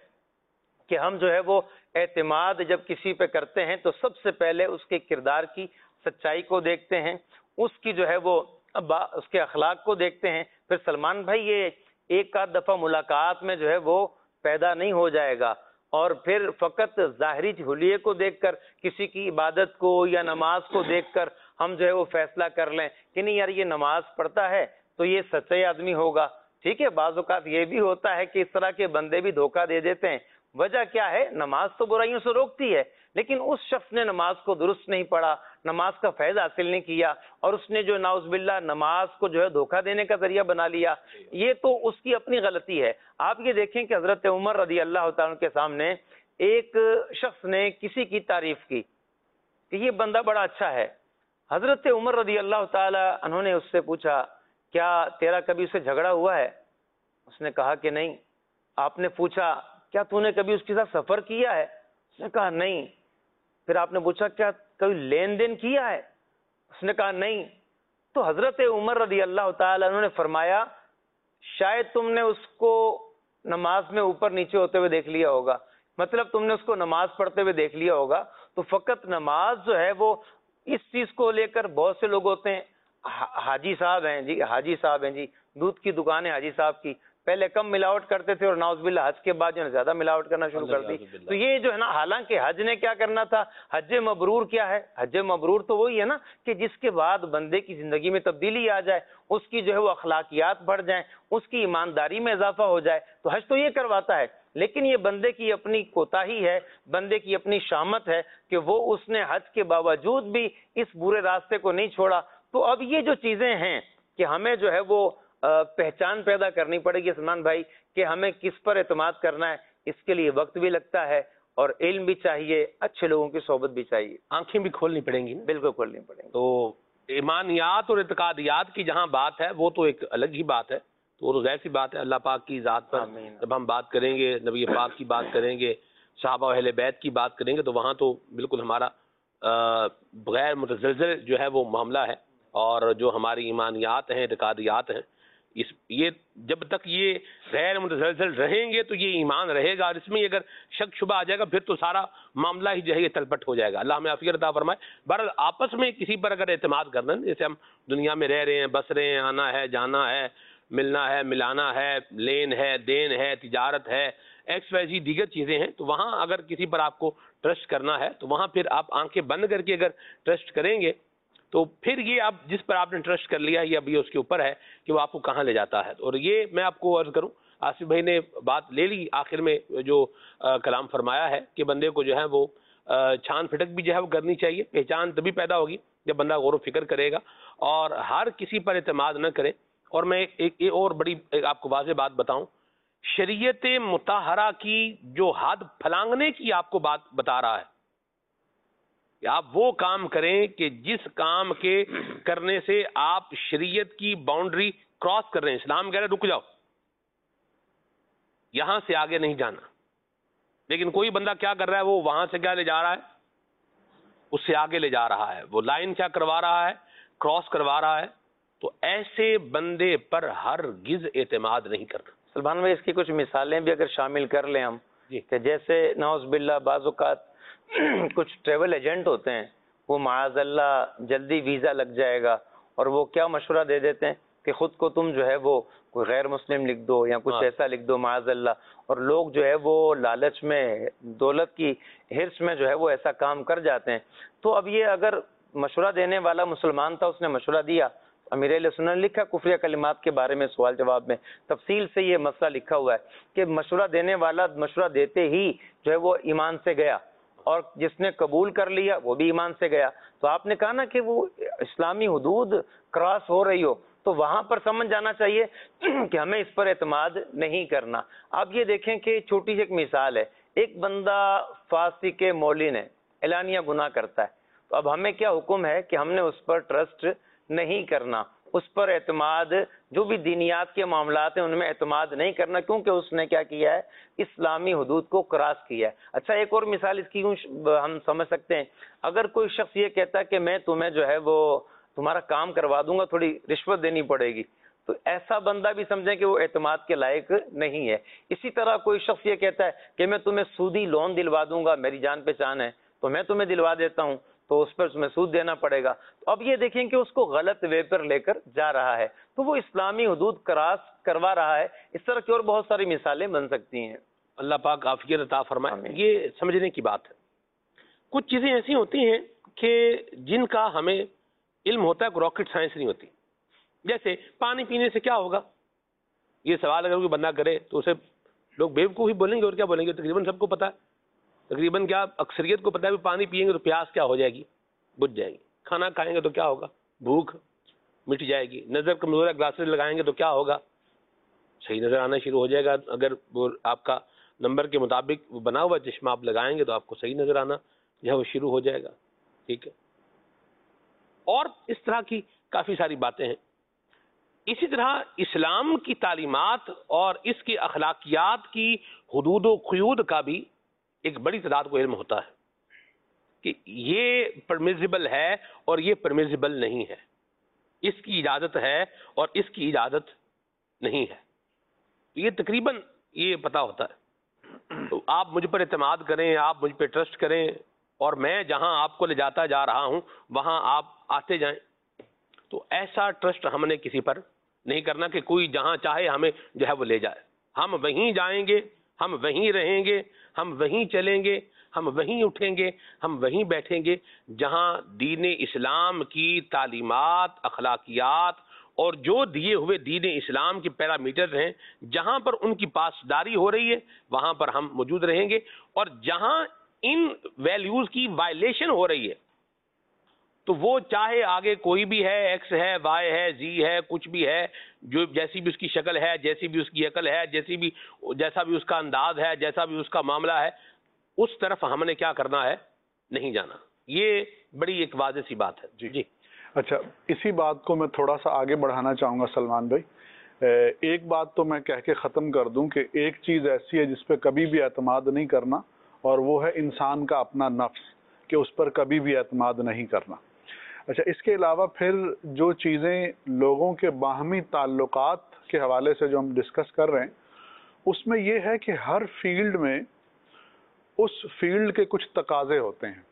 کہ ہم جو ہے وہ اعتماد جب کسی پہ کرتے ہیں تو سب سے پہلے اس کے کردار کی سچائی کو دیکھتے ہیں، اس کی جو ہے وہ اس کے اخلاق کو دیکھتے ہیں۔ پھر سلمان بھائی یہ ایک آدھ دفعہ ملاقات میں جو ہے وہ پیدا نہیں ہو جائے گا، اور پھر فقط ظاہری حلیے کو دیکھ کر، کسی کی عبادت کو یا نماز کو دیکھ کر ہم جو ہے وہ فیصلہ کر لیں کہ نہیں یار یہ نماز پڑھتا ہے تو یہ سچے آدمی ہوگا۔ ٹھیک ہے، بعض اوقات یہ بھی ہوتا ہے کہ اس طرح کے بندے بھی دھوکہ دے دیتے ہیں۔ وجہ کیا ہے؟ نماز تو برائیوں سے روکتی ہے، لیکن اس شخص نے نماز کو درست نہیں پڑھا، نماز کا فیض حاصل نہیں کیا، اور اس نے جو نعوذ باللہ نماز کو جو ہے دھوکہ دینے کا ذریعہ بنا لیا، یہ تو اس کی اپنی غلطی ہے۔ آپ یہ دیکھیں کہ حضرت عمر رضی اللہ تعالیٰ کے سامنے ایک شخص نے کسی کی تعریف کی کہ یہ بندہ بڑا اچھا ہے۔ حضرت عمر رضی اللہ تعالیٰ عنہ نے اس سے پوچھا کیا تیرا کبھی اسے جھگڑا ہوا ہے؟ اس نے کہا کہ نہیں۔ آپ نے پوچھا کیا تو نے کبھی اس کے ساتھ سفر کیا ہے؟ اس نے کہا نہیں۔ پھر آپ نے پوچھا کیا کبھی لین دین کیا ہے؟ اس نے کہا نہیں۔ تو حضرت عمر رضی اللہ تعالیٰ عنہ نے فرمایا شاید تم نے اس کو نماز میں اوپر نیچے ہوتے ہوئے دیکھ لیا ہوگا، مطلب تم نے اس کو نماز پڑھتے ہوئے دیکھ لیا ہوگا۔ تو فقط نماز جو ہے وہ اس چیز کو لے کر بہت سے لوگ ہوتے ہیں، حاجی صاحب ہیں جی، حاجی صاحب ہیں جی، دودھ کی دکان ہے حاجی صاحب کی، پہلے کم ملاوٹ کرتے تھے اور نعوذ باللہ حج کے بعد جو ہے زیادہ ملاوٹ کرنا شروع کر دی۔ تو یہ جو ہے نا، حالانکہ حج نے کیا کرنا تھا، حج مبرور کیا ہے؟ حج مبرور تو وہی ہے نا کہ جس کے بعد بندے کی زندگی میں تبدیلی آ جائے، اس کی جو ہے وہ اخلاقیات بڑھ جائیں، اس کی ایمانداری میں اضافہ ہو جائے، تو حج تو یہ کرواتا ہے۔ لیکن یہ بندے کی اپنی کوتاہی ہے، بندے کی اپنی شامت ہے کہ وہ اس نے حج کے باوجود بھی اس برے راستے کو نہیں چھوڑا۔ تو اب یہ جو چیزیں ہیں کہ ہمیں جو ہے وہ پہچان پیدا کرنی پڑے گی سلمان بھائی کہ ہمیں کس پر اعتماد کرنا ہے، اس کے لیے وقت بھی لگتا ہے اور علم بھی چاہیے، اچھے لوگوں کی صحبت بھی چاہیے، آنکھیں بھی کھولنی پڑیں گی۔ بالکل کھولنی پڑیں گی۔ تو ایمانیات اور اعتقادیات کی جہاں بات ہے وہ تو ایک الگ ہی بات ہے، تو وہ تو ظاہر سی بات ہے، اللہ پاک کی ذات پر جب ہم بات کریں گے، نبی پاک کی بات کریں گے، صحابہ اہل بیت کی بات کریں گے، تو وہاں تو بالکل ہمارا بغیر متزلزل جو ہے وہ معاملہ ہے، اور جو ہماری ایمانیات ہیں، اعتقادیات ہیں، یہ جب تک یہ غیر متزلزل رہیں گے تو یہ ایمان رہے گا، اور اس میں اگر شک شبہ آ جائے گا پھر تو سارا معاملہ ہی جو ہے یہ تلپٹ ہو جائے گا۔ اللہ ہمیں عافیت عطا فرمائے۔ بہرحال آپس میں کسی پر اگر اعتماد کرنا ہے، جیسے ہم دنیا میں رہ رہے ہیں، بس رہے ہیں، آنا ہے، جانا ہے، ملنا ہے، ملانا ہے، لین ہے، دین ہے، تجارت ہے، ایکس وائی زی دیگر چیزیں ہیں، تو وہاں اگر کسی پر آپ کو ٹرسٹ کرنا ہے تو وہاں پھر آپ آنکھیں بند کر کے اگر ٹرسٹ کریں گے تو پھر یہ آپ جس پر آپ نے ٹرسٹ کر لیا یہ ابھی اس کے اوپر ہے کہ وہ آپ کو کہاں لے جاتا ہے۔ اور یہ میں آپ کو عرض کروں، آصف بھائی نے بات لے لی آخر میں جو کلام فرمایا ہے کہ بندے کو جو ہے وہ چھان پھٹک بھی جو ہے وہ کرنی چاہیے، پہچان تبھی پیدا ہوگی جب بندہ غور و فکر کرے گا اور ہر کسی پر اعتماد نہ کرے۔ اور میں ایک اور بڑی آپ کو واضح بات بتاؤں، شریعت مطہرہ کی جو حد پھلانگنے کی آپ کو بات بتا رہا ہے کہ آپ وہ کام کریں کہ جس کام کے کرنے سے آپ شریعت کی باؤنڈری کراس کر رہے ہیں، اسلام کہہ رہے ہیں رک جاؤ، یہاں سے آگے نہیں جانا. لیکن کوئی بندہ کیا کر رہا ہے, وہ وہاں سے کیا لے جا رہا ہے, اس سے آگے لے جا رہا ہے, وہ لائن کیا کروا رہا ہے, کراس کروا رہا ہے. تو ایسے بندے پر ہرگز اعتماد نہیں کرنا. سلمان بھائی اس کی کچھ مثالیں بھی اگر شامل کر لیں ہم, کہ جیسے نعوذ باللہ بعض اوقات کچھ ٹریول ایجنٹ ہوتے ہیں, وہ معاذ اللہ جلدی ویزا لگ جائے گا اور وہ کیا مشورہ دے دیتے ہیں کہ خود کو تم جو ہے وہ کوئی غیر مسلم لکھ دو یا کچھ ایسا لکھ دو معاذ اللہ, اور لوگ جو ہے وہ لالچ میں, دولت کی ہرس میں جو ہے وہ ایسا کام کر جاتے ہیں. تو اب یہ اگر مشورہ دینے والا مسلمان تھا, اس نے مشورہ دیا, امیر اہل سنت نے لکھا کفریہ کلمات کے بارے میں سوال جواب میں تفصیل سے یہ مسئلہ لکھا ہوا ہے کہ مشورہ دینے والا مشورہ دیتے ہی جو ہے وہ ایمان سے گیا, اور جس نے قبول کر لیا وہ بھی ایمان سے گیا. تو آپ نے کہا نا کہ وہ اسلامی حدود کراس ہو رہی ہو, تو وہاں پر سمجھ جانا چاہیے کہ ہمیں اس پر اعتماد نہیں کرنا. آپ یہ دیکھیں کہ چھوٹی سی ایک مثال ہے, ایک بندہ فاسق مولن ہے, اعلانیہ گناہ کرتا ہے, تو اب ہمیں کیا حکم ہے کہ ہم نے اس پر ٹرسٹ نہیں کرنا, اس پر اعتماد, جو بھی دینیات کے معاملات ہیں ان میں اعتماد نہیں کرنا, کیونکہ اس نے کیا کیا ہے, اسلامی حدود کو کراس کیا ہے. اچھا ایک اور مثال اس کی ہم سمجھ سکتے ہیں, اگر کوئی شخص یہ کہتا ہے کہ میں تمہیں جو ہے وہ تمہارا کام کروا دوں گا, تھوڑی رشوت دینی پڑے گی, تو ایسا بندہ بھی سمجھیں کہ وہ اعتماد کے لائق نہیں ہے. اسی طرح کوئی شخص یہ کہتا ہے کہ میں تمہیں سودی لون دلوا دوں گا, میری جان پہچان ہے تو میں تمہیں دلوا دیتا ہوں, تو اس پر تمہیں سود دینا پڑے گا. تو اب یہ دیکھیں کہ اس کو غلط وے پر لے کر جا رہا ہے, تو وہ اسلامی حدود کراس کروا رہا ہے. اس طرح کی اور بہت ساری مثالیں بن سکتی ہیں. اللہ پاک عافیت عطا فرمائے. یہ سمجھنے کی بات ہے. کچھ چیزیں ایسی ہوتی ہیں کہ جن کا ہمیں علم ہوتا ہے, راکٹ سائنس نہیں ہوتی. جیسے پانی پینے سے کیا ہوگا, یہ سوال اگر کوئی بندہ کرے تو اسے لوگ بیوقوف ہی بولیں گے, اور کیا بولیں گے, تقریباً سب کو پتا ہے, تقریباً کیا اکثریت کو پتا ہے کہ پانی پیئیں گے تو پیاس کیا ہو جائے گی, بجھ جائے گی. کھانا کھائیں گے تو کیا ہوگا, بھوک مٹ جائے گی. نظر کمزور ہے, گلاسز لگائیں گے تو کیا ہوگا, صحیح نظر آنا شروع ہو جائے گا. اگر وہ آپ کا نمبر کے مطابق وہ بنا ہوا چشمہ آپ لگائیں گے تو آپ کو صحیح نظر آنا جو ہے وہ شروع ہو جائے گا. ٹھیک ہے, اور اس طرح کی کافی ساری باتیں ہیں. اسی طرح اسلام کی تعلیمات اور اس کی اخلاقیات کی حدود و قیود کا بھی ایک بڑی تعداد کو علم ہوتا ہے کہ یہ پرمیزیبل ہے اور یہ پرمیزیبل نہیں ہے, اس کی اجازت ہے اور اس کی اجازت نہیں ہے. یہ تقریباً یہ پتا ہوتا ہے. تو آپ مجھ پر اعتماد کریں, آپ مجھ پہ ٹرسٹ کریں, اور میں جہاں آپ کو لے جاتا جا رہا ہوں وہاں آپ آتے جائیں. تو ایسا ٹرسٹ ہم نے کسی پر نہیں کرنا کہ کوئی جہاں چاہے ہمیں جو ہے وہ لے جائے. ہم وہیں جائیں گے, ہم وہیں رہیں گے, ہم وہیں چلیں گے, ہم وہیں اٹھیں گے, ہم وہیں بیٹھیں گے جہاں دین اسلام کی تعلیمات, اخلاقیات اور جو دیے ہوئے دین اسلام کے پیرامیٹر ہیں, جہاں پر ان کی پاسداری ہو رہی ہے وہاں پر ہم موجود رہیں گے. اور جہاں ان ویلیوز کی وائلیشن ہو رہی ہے تو وہ چاہے آگے کوئی بھی ہے, ایکس ہے, وائی ہے, زی ہے, کچھ بھی ہے, جو جیسی بھی اس کی شکل ہے, جیسی بھی اس کی عقل ہے, جیسا بھی اس کا انداز ہے, جیسا بھی اس کا معاملہ ہے, اس طرف ہم نے کیا کرنا ہے, نہیں جانا. یہ بڑی ایک واضح سی بات ہے. جی اچھا, اسی بات کو میں تھوڑا سا آگے بڑھانا چاہوں گا سلمان بھائی. ایک بات تو میں کہہ کے ختم کر دوں کہ ایک چیز ایسی ہے جس پہ کبھی بھی اعتماد نہیں کرنا, اور وہ ہے انسان کا اپنا نفس, کہ اس پر کبھی بھی اعتماد نہیں کرنا. اچھا, اس کے علاوہ پھر جو چیزیں لوگوں کے باہمی تعلقات کے حوالے سے جو ہم ڈسکس کر رہے ہیں, اس میں یہ ہے کہ ہر فیلڈ میں اس فیلڈ کے کچھ تقاضے ہوتے ہیں.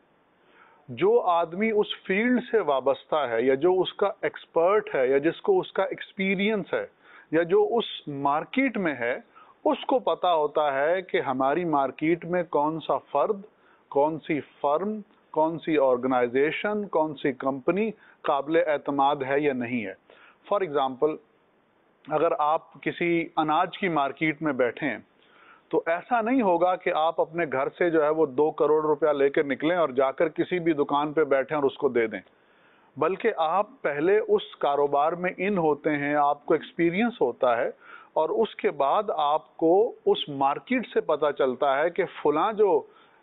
جو آدمی اس فیلڈ سے وابستہ ہے, یا جو اس کا ایکسپرٹ ہے, یا جس کو اس کا ایکسپیرینس ہے, یا جو اس مارکیٹ میں ہے, اس کو پتا ہوتا ہے کہ ہماری مارکیٹ میں کون سا فرد, کون سی فرم, کون سی آرگنائزیشن, کون سی کمپنی قابل اعتماد ہے یا نہیں ہے. فار ایگزامپل, اگر آپ کسی اناج کی مارکیٹ میں بیٹھیں تو ایسا نہیں ہوگا کہ آپ اپنے گھر سے جو ہے وہ 2 کروڑ روپیہ لے کر نکلیں اور جا کر کسی بھی دکان پہ بیٹھیں اور اس کو دے دیں, بلکہ آپ پہلے اس کاروبار میں ان ہوتے ہیں, آپ کو ایکسپیرینس ہوتا ہے, اور اس کے بعد آپ کو اس مارکیٹ سے پتہ چلتا ہے کہ فلاں جو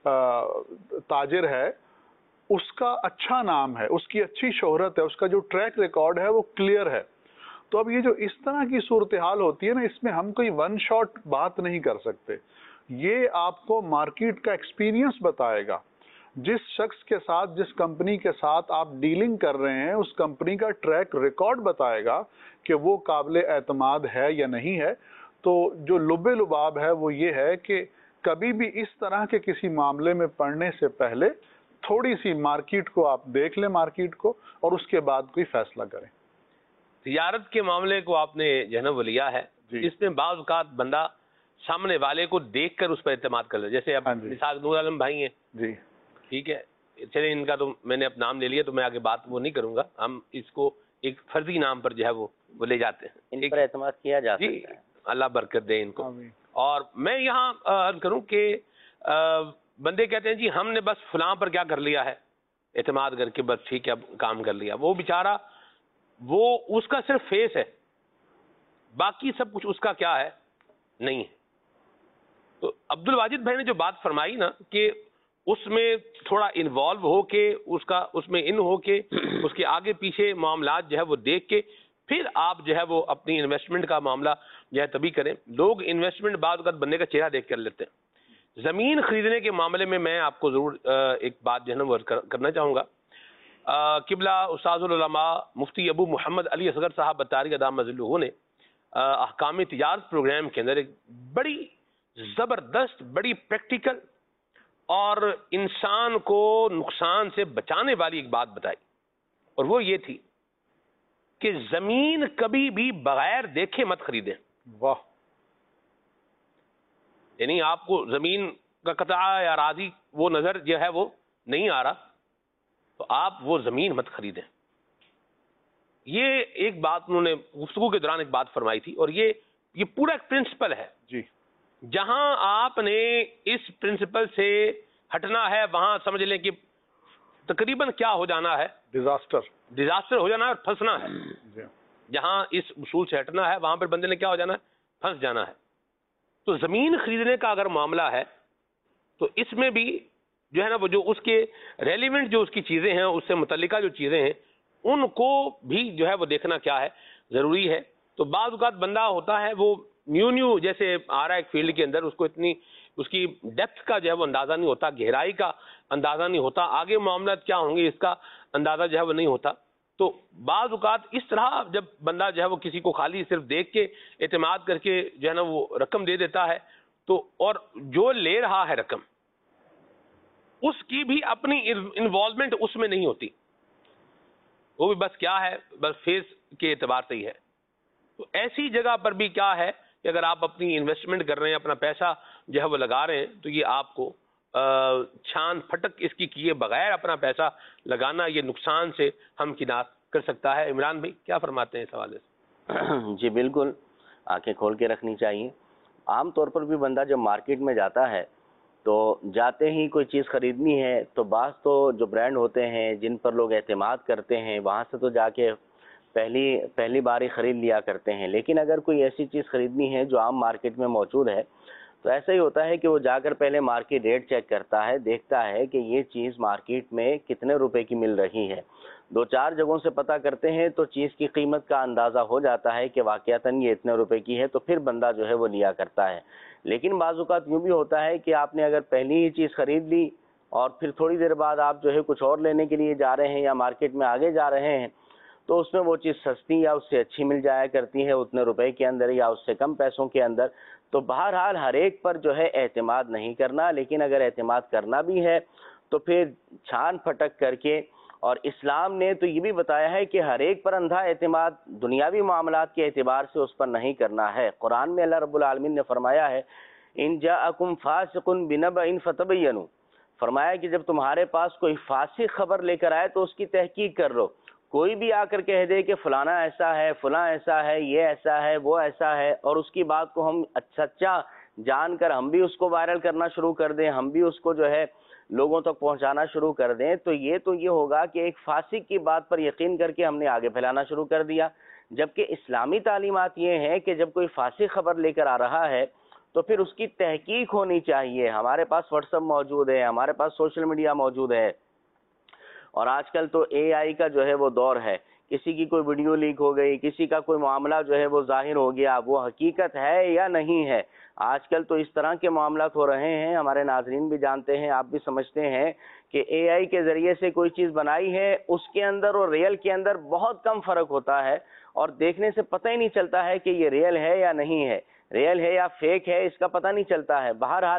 تاجر ہے اس کا اچھا نام ہے, اس کی اچھی شہرت ہے, اس کا جو ٹریک ریکارڈ ہے وہ کلیئر ہے. تو اب یہ جو اس طرح کی صورتحال ہوتی ہے نا، اس میں ہم کوئی ون شاٹ بات نہیں کر سکتے. یہ آپ کو مارکیٹ کا ایکسپیرینس بتائے گا. جس شخص کے ساتھ، جس کمپنی کے ساتھ آپ ڈیلنگ کر رہے ہیں، اس کمپنی کا ٹریک ریکارڈ بتائے گا کہ وہ قابل اعتماد ہے یا نہیں ہے. تو جو لب لباب ہے وہ یہ ہے کہ کبھی بھی اس طرح کے کسی معاملے میں پڑنے سے پہلے تھوڑی سی مارکیٹ کو آپ دیکھ لیں، مارکیٹ کو، اور اس کے بعد کوئی فیصلہ کریں. تجارت کے معاملے کو آپ نے جو ہے نا وہ لیا ہے. اس میں بعض اوقات بندہ سامنے والے کو دیکھ کر اس پر اعتماد کر لے. جیسے اب مثال نور عالم بھائی ہیں جی، ٹھیک ہے، چلے ان کا تو میں نے اپنا نام لے لیا تو میں آگے بات وہ نہیں کروں گا. ہم اس کو ایک فرضی نام پر جو ہے وہ لے جاتے ہیں. ان پر اعتماد کیا جا سکتا ہے. اللہ برکت دے ان کو. اور میں یہاں عرض کروں کہ بندے کہتے ہیں جی ہم نے بس فلاں پر کیا کر لیا ہے، اعتماد کر کے بس ٹھیک ہے اب کام کر لیا. وہ بیچارہ وہ اس کا صرف فیس ہے، باقی سب کچھ اس کا کیا ہے نہیں ہے. تو عبد الواجد بھائی نے جو بات فرمائی نا کہ اس میں تھوڑا انوالو ہو کے اس میں ان ہو کے اس کے آگے پیچھے معاملات جو ہے وہ دیکھ کے پھر آپ جو ہے وہ اپنی انویسٹمنٹ کا معاملہ جو ہے تبھی کریں. لوگ انویسٹمنٹ بعض اوقات بندے کا چہرہ دیکھ کر لیتے ہیں. زمین خریدنے کے معاملے میں میں آپ کو ضرور ایک بات جو ہے نا وہ کرنا چاہوں گا. قبلہ استاذ العلماء مفتی ابو محمد علی اصغر صاحب بطاری ادام ذلہ نے احکام تجارت پروگرام کے اندر ایک بڑی زبردست، بڑی پریکٹیکل اور انسان کو نقصان سے بچانے والی ایک بات بتائی، اور وہ یہ تھی کہ زمین کبھی بھی بغیر دیکھے مت خریدیں. واہ. یعنی آپ کو زمین کا قطع یا راضی وہ نظر جو ہے وہ نہیں آ رہا تو آپ وہ زمین مت خریدیں. یہ ایک بات انہوں نے گفتگو کے دوران ایک بات فرمائی تھی، اور یہ پورا ایک پرنسپل ہے. جی، جہاں آپ نے اس پرنسپل سے ہٹنا ہے وہاں سمجھ لیں کہ تقریباً کیا ہو جانا ہے، ڈیزاسٹر ہو جانا ہے اور پھنسنا ہے. جہاں اس اصول سے ہٹنا ہے وہاں پر بندے نے کیا ہو جانا ہے، پھنس جانا ہے. تو زمین خریدنے کا اگر معاملہ ہے تو اس میں بھی جو ہے نا وہ جو اس کے ریلیونٹ جو اس کی چیزیں ہیں، اس سے متعلقہ جو چیزیں ہیں، ان کو بھی جو ہے وہ دیکھنا کیا ہے ضروری ہے. تو بعض اوقات بندہ ہوتا ہے وہ نیو جیسے آ رہا ہے ایک فیلڈ کے اندر، اس کو اتنی اس کی ڈیپتھ کا جو ہے وہ اندازہ نہیں ہوتا، گہرائی کا اندازہ نہیں ہوتا، آگے معاملات کیا ہوں گے اس کا اندازہ جو ہے وہ نہیں ہوتا. تو بعض اوقات اس طرح جب بندہ جو ہے وہ کسی کو خالی صرف دیکھ کے اعتماد کر کے جو ہے نا وہ رقم دے دیتا ہے تو، اور جو لے رہا ہے رقم اس کی بھی اپنی انوالومنٹ اس میں نہیں ہوتی، وہ بھی بس کیا ہے بس فیس کے اعتبار سے ہی ہے. تو ایسی جگہ پر بھی کیا ہے کہ اگر آپ اپنی انویسٹمنٹ کر رہے ہیں، اپنا پیسہ جو ہے وہ لگا رہے ہیں، تو یہ آپ کو چھان پھٹک اس کی کیے بغیر اپنا پیسہ لگانا یہ نقصان سے ہمکنار کر سکتا ہے. عمران بھائی کیا فرماتے ہیں اس حوالے سے؟ جی بالکل، آنکھیں کھول کے رکھنی چاہیے. عام طور پر بھی بندہ جب مارکیٹ میں جاتا ہے تو جاتے ہی کوئی چیز خریدنی ہے تو بعض تو جو برانڈ ہوتے ہیں جن پر لوگ اعتماد کرتے ہیں وہاں سے تو جا کے پہلی بار ہی خرید لیا کرتے ہیں. لیکن اگر کوئی ایسی چیز خریدنی ہے جو عام مارکیٹ میں موجود ہے تو ایسا ہی ہوتا ہے کہ وہ جا کر پہلے مارکیٹ ریٹ چیک کرتا ہے، دیکھتا ہے کہ یہ چیز مارکیٹ میں کتنے روپے کی مل رہی ہے. 2-4 جگہوں سے پتہ کرتے ہیں تو چیز کی قیمت کا اندازہ ہو جاتا ہے کہ واقعتاً یہ اتنے روپے کی ہے، تو پھر بندہ جو ہے وہ لیا کرتا ہے. لیکن بعض اوقات یوں بھی ہوتا ہے کہ آپ نے اگر پہلی ہی چیز خرید لی اور پھر تھوڑی دیر بعد آپ جو ہے کچھ اور لینے کے لیے جا رہے ہیں یا مارکیٹ میں آگے جا رہے ہیں تو اس میں وہ چیز سستی یا اس سے اچھی مل جایا کرتی ہے اتنے روپے کے اندر یا اس سے کم پیسوں کے اندر. تو بہرحال ہر ایک پر جو ہے اعتماد نہیں کرنا، لیکن اگر اعتماد کرنا بھی ہے تو پھر چھان پھٹک کر کے. اور اسلام نے تو یہ بھی بتایا ہے کہ ہر ایک پر اندھا اعتماد دنیاوی معاملات کے اعتبار سے اس پر نہیں کرنا ہے. قرآن میں اللہ رب العالمین نے فرمایا ہے ان جاءکم فاسق بنبأ فتبینوا، فرمایا کہ جب تمہارے پاس کوئی فاسق خبر لے کر آئے تو اس کی تحقیق کر لو. کوئی بھی آ کر کہہ دے کہ فلانا ایسا ہے، فلاں ایسا ہے، یہ ایسا ہے، وہ ایسا ہے، اور اس کی بات کو ہم سچا جان کر ہم بھی اس کو وائرل کرنا شروع کر دیں، ہم بھی اس کو جو ہے لوگوں تک پہنچانا شروع کر دیں، تو یہ ہوگا کہ ایک فاسق کی بات پر یقین کر کے ہم نے آگے پھیلانا شروع کر دیا. جبکہ اسلامی تعلیمات یہ ہیں کہ جب کوئی فاسق خبر لے کر آ رہا ہے تو پھر اس کی تحقیق ہونی چاہیے. ہمارے پاس واٹس ایپ موجود ہے، ہمارے پاس سوشل میڈیا موجود ہے، اور آج کل تو اے آئی کا جو ہے وہ دور ہے کسی کی کوئی ویڈیو لیک ہو گئی، کسی کا کوئی معاملہ جو ہے وہ ظاہر ہو گیا، وہ حقیقت ہے یا نہیں ہے؟ آج کل تو اس طرح کے معاملات ہو رہے ہیں، ہمارے ناظرین بھی جانتے ہیں، آپ بھی سمجھتے ہیں کہ اے آئی کے ذریعے سے کوئی چیز بنائی ہے، اس کے اندر اور ریئل کے اندر بہت کم فرق ہوتا ہے، اور دیکھنے سے پتہ ہی نہیں چلتا ہے کہ یہ ریئل ہے یا نہیں ہے، ریئل ہے یا فیک ہے، اس کا پتہ نہیں چلتا ہے۔ بہرحال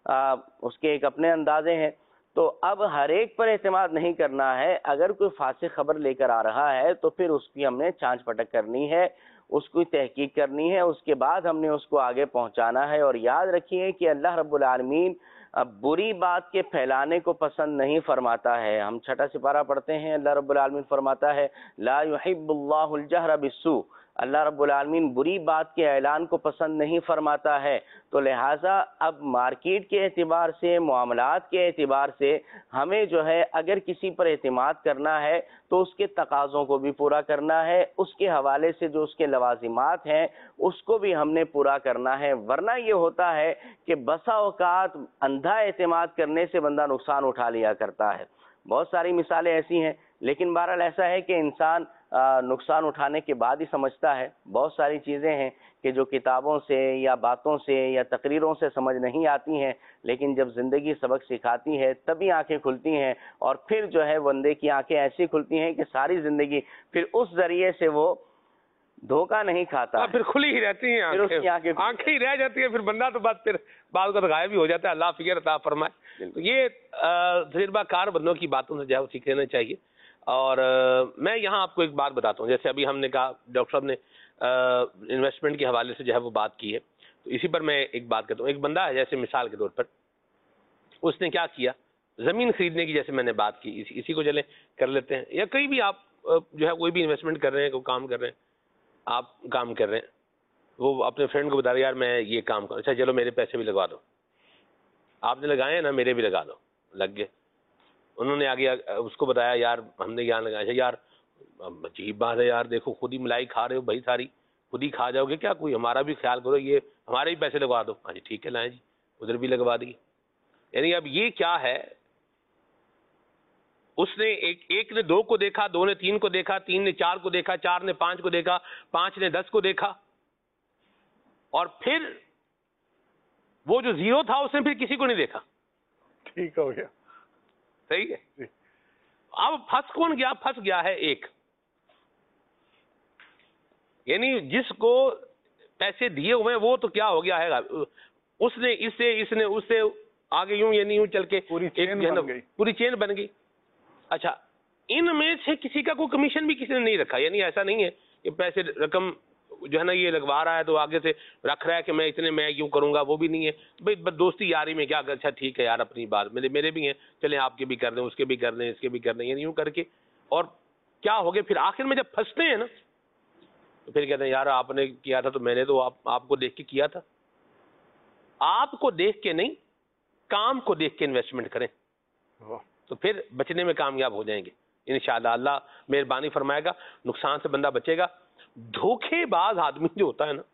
اس کے ایک اپنے اندازے ہیں۔ تو اب ہر ایک پر اعتماد نہیں کرنا ہے، اگر کوئی فاسق خبر لے کر آ رہا ہے تو پھر اس کی ہم نے چانچ پٹک کرنی ہے، اس کی تحقیق کرنی ہے، اس کے بعد ہم نے اس کو آگے پہنچانا ہے۔ اور یاد رکھیے کہ اللہ رب العالمین بری بات کے پھیلانے کو پسند نہیں فرماتا ہے۔ ہم چھٹا سپارہ پڑھتے ہیں، اللہ رب العالمین فرماتا ہے لا يحب اللہ الجہر بالسوء، اللہ رب العالمین بری بات کے اعلان کو پسند نہیں فرماتا ہے۔ تو لہٰذا اب مارکیٹ کے اعتبار سے، معاملات کے اعتبار سے ہمیں جو ہے اگر کسی پر اعتماد کرنا ہے تو اس کے تقاضوں کو بھی پورا کرنا ہے، اس کے حوالے سے جو اس کے لوازمات ہیں اس کو بھی ہم نے پورا کرنا ہے، ورنہ یہ ہوتا ہے کہ بسا اوقات اندھا اعتماد کرنے سے بندہ نقصان اٹھا لیا کرتا ہے۔ بہت ساری مثالیں ایسی ہیں، لیکن بہرحال ایسا ہے کہ انسان نقصان اٹھانے کے بعد ہی سمجھتا ہے۔ بہت ساری چیزیں ہیں کہ جو کتابوں سے یا باتوں سے یا تقریروں سے سمجھ نہیں آتی ہیں، لیکن جب زندگی سبق سکھاتی ہے تبھی آنکھیں کھلتی ہیں، اور پھر جو ہے بندے کی آنکھیں ایسی کھلتی ہیں کہ ساری زندگی پھر اس ذریعے سے وہ دھوکہ نہیں کھاتا، پھر کھلی ہی رہتی ہیں آنکھیں ہی رہ جاتی ہیں، پھر بندہ تو بات پھر بعض کا غائب بھی ہو جاتا ہے۔ اللہ فکر عطا فرمائے۔ تو یہ تجربہ کار بندوں کی باتوں سے جو ہے وہ سیکھ لینا چاہیے۔ اور میں یہاں آپ کو ایک بات بتاتا ہوں، جیسے ابھی ہم نے کہا ڈاکٹر صاحب نے انویسٹمنٹ کے حوالے سے جو ہے وہ بات کی ہے، تو اسی پر میں ایک بات کرتا ہوں۔ ایک بندہ ہے، جیسے مثال کے طور پر اس نے کیا کیا، زمین خریدنے کی جیسے میں نے بات کی، اسی کو چلیں کر لیتے ہیں، یا کہیں بھی آپ جو ہے کوئی بھی انویسٹمنٹ کر رہے ہیں، کوئی کام کر رہے ہیں، آپ کام کر رہے ہیں، وہ اپنے فرینڈ کو بتا رہے یار میں یہ کام کروں، اچھا چلو میرے پیسے بھی لگوا دو، آپ نے لگائے ہیں نا، میرے بھی لگا دو، لگ گئے۔ انہوں نے آگے اس کو بتایا یار ہم نے یہاں لگایا، اچھا یار عجیب بات ہے یار، دیکھو خود ہی ملائی کھا رہے ہو بھائی، ساری خود ہی کھا جاؤ گے کیا، کوئی ہمارا بھی خیال کرو، یہ ہمارے بھی پیسے لگوا دو۔ ہاں جی ٹھیک ہے لائیں جی، ادھر بھی لگوا دیے۔ یعنی اب یہ کیا ہے، اس نے ایک نے 2 کو دیکھا، 2 نے 3 کو دیکھا، 3 نے 4 کو دیکھا، 4 نے 5 کو دیکھا، 5 نے 10 کو دیکھا، اور پھر وہ جو 0 تھا اس نے پھر کسی کو نہیں دیکھا۔ ٹھیک ہو گیا، صحیح ہے۔ اب پھنس کون گیا؟ پھنس گیا ہے ایک، یعنی جس کو پیسے دیے ہوئے وہ تو کیا ہو گیا ہے، اس نے اس سے آگے یوں یعنی یوں چل کے پوری چین بن گئی۔ اچھا ان میں سے کسی کا کوئی کمیشن بھی کسی نے نہیں رکھا، یعنی ایسا نہیں ہے کہ پیسے رقم جو ہے نا یہ لگوا رہا ہے تو آگے سے رکھ رہا ہے کہ میں اتنے میں یوں کروں گا، وہ بھی نہیں ہے بھائی، دوستی یاری میں کیا، اچھا ٹھیک ہے یار اپنی بات میرے بھی ہیں، چلیں آپ کے بھی کر دیں، اس کے بھی کر دیں، اس کے بھی کر دیں، یعنی یوں کر کے۔ اور کیا ہو گیا پھر آخر میں جب پھنستے ہیں نا تو پھر کہتے ہیں یار آپ نے کیا تھا تو میں نے تو آپ کو دیکھ کے کیا تھا۔ آپ کو دیکھ کے نہیں، کام کو دیکھ کے انویسٹمنٹ کریں تو پھر بچنے میں کامیاب ہو جائیں گے انشاءاللہ۔ اللہ مہربانی فرمائے گا، نقصان سے بندہ بچے گا۔ دھوکے باز آدمی جو ہوتا ہے نا،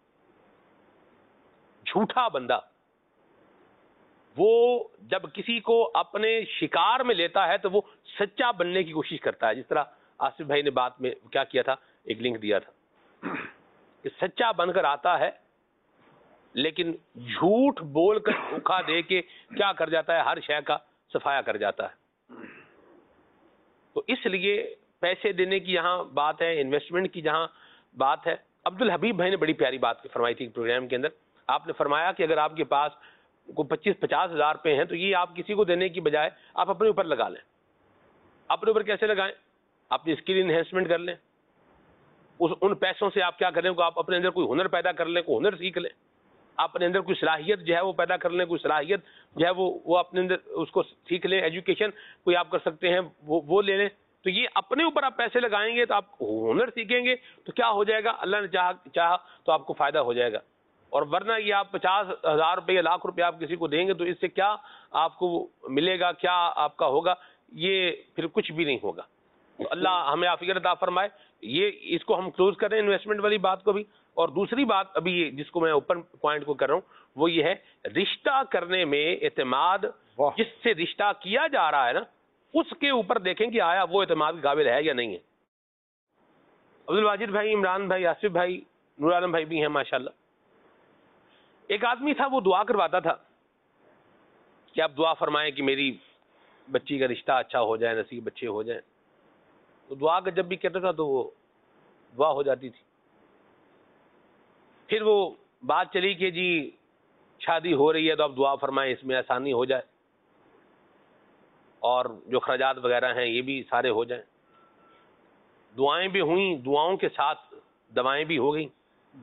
جھوٹا بندہ، وہ جب کسی کو اپنے شکار میں لیتا ہے تو وہ سچا بننے کی کوشش کرتا ہے۔ جس طرح آصف بھائی نے بات میں کیا کیا تھا، ایک لنک دیا تھا کہ سچا بن کر آتا ہے لیکن جھوٹ بول کر دھوکا دے کے کیا کر جاتا ہے، ہر شے کا صفایا کر جاتا ہے۔ تو اس لیے پیسے دینے کی یہاں بات ہے، انویسٹمنٹ کی جہاں بات ہے، عبد الحبیب بھائی نے بڑی پیاری بات فرمائی تھی پروگرام کے اندر۔ آپ نے فرمایا کہ اگر آپ کے پاس کوئی 25-50 ہزار روپے ہیں تو یہ آپ کسی کو دینے کی بجائے آپ اپنے اوپر لگا لیں۔ اپنے اوپر کیسے لگائیں؟ اپنی اسکل انہینسمنٹ کر لیں، ان پیسوں سے آپ کیا کریں، آپ اپنے اندر کوئی ہنر پیدا کر لیں، کوئی ہنر سیکھ لیں، اپنے اندر کوئی صلاحیت جو ہے وہ پیدا کر لیں، کوئی صلاحیت جو ہے وہ اپنے اندر اس کو سیکھ لیں، ایجوکیشن کوئی آپ کر سکتے ہیں وہ لے لیں۔ تو یہ اپنے اوپر آپ پیسے لگائیں گے تو آپ ہنر سیکھیں گے تو کیا ہو جائے گا، اللہ نے چاہا تو آپ کو فائدہ ہو جائے گا۔ اور ورنہ یہ آپ 50,000 روپے یا لاکھ روپے آپ کسی کو دیں گے تو اس سے کیا آپ کو ملے گا، کیا آپ کا ہوگا، یہ پھر کچھ بھی نہیں ہوگا۔ تو اللہ ہمیں عافیت عطا فرمائے۔ یہ اس کو ہم کلوز کر رہے ہیں انویسٹمنٹ والی بات کو بھی۔ اور دوسری بات ابھی یہ جس کو میں اوپن پوائنٹ کو کر رہا ہوں وہ یہ ہے، رشتہ کرنے میں اعتماد، جس سے رشتہ کیا جا رہا ہے نا اس کے اوپر دیکھیں کہ آیا وہ اعتماد کے قابل ہے یا نہیں ہے۔ عبد الواجد بھائی، عمران بھائی، آصف بھائی، نور عالم بھائی بھی ہیں ماشاءاللہ. ایک آدمی تھا وہ دعا کرواتا تھا کہ آپ دعا فرمائیں کہ میری بچی کا رشتہ اچھا ہو جائے، نصیب بچے ہو جائیں. تو دعا کا جب بھی کہتا تھا تو وہ دعا ہو جاتی تھی. پھر وہ بات چلی کہ جی شادی ہو رہی ہے تو آپ دعا فرمائیں اس میں آسانی ہو جائے اور جو خراجات وغیرہ ہیں یہ بھی سارے ہو جائیں. دعائیں بھی ہوئیں، دعاؤں کے ساتھ دوائیں بھی ہو گئیں.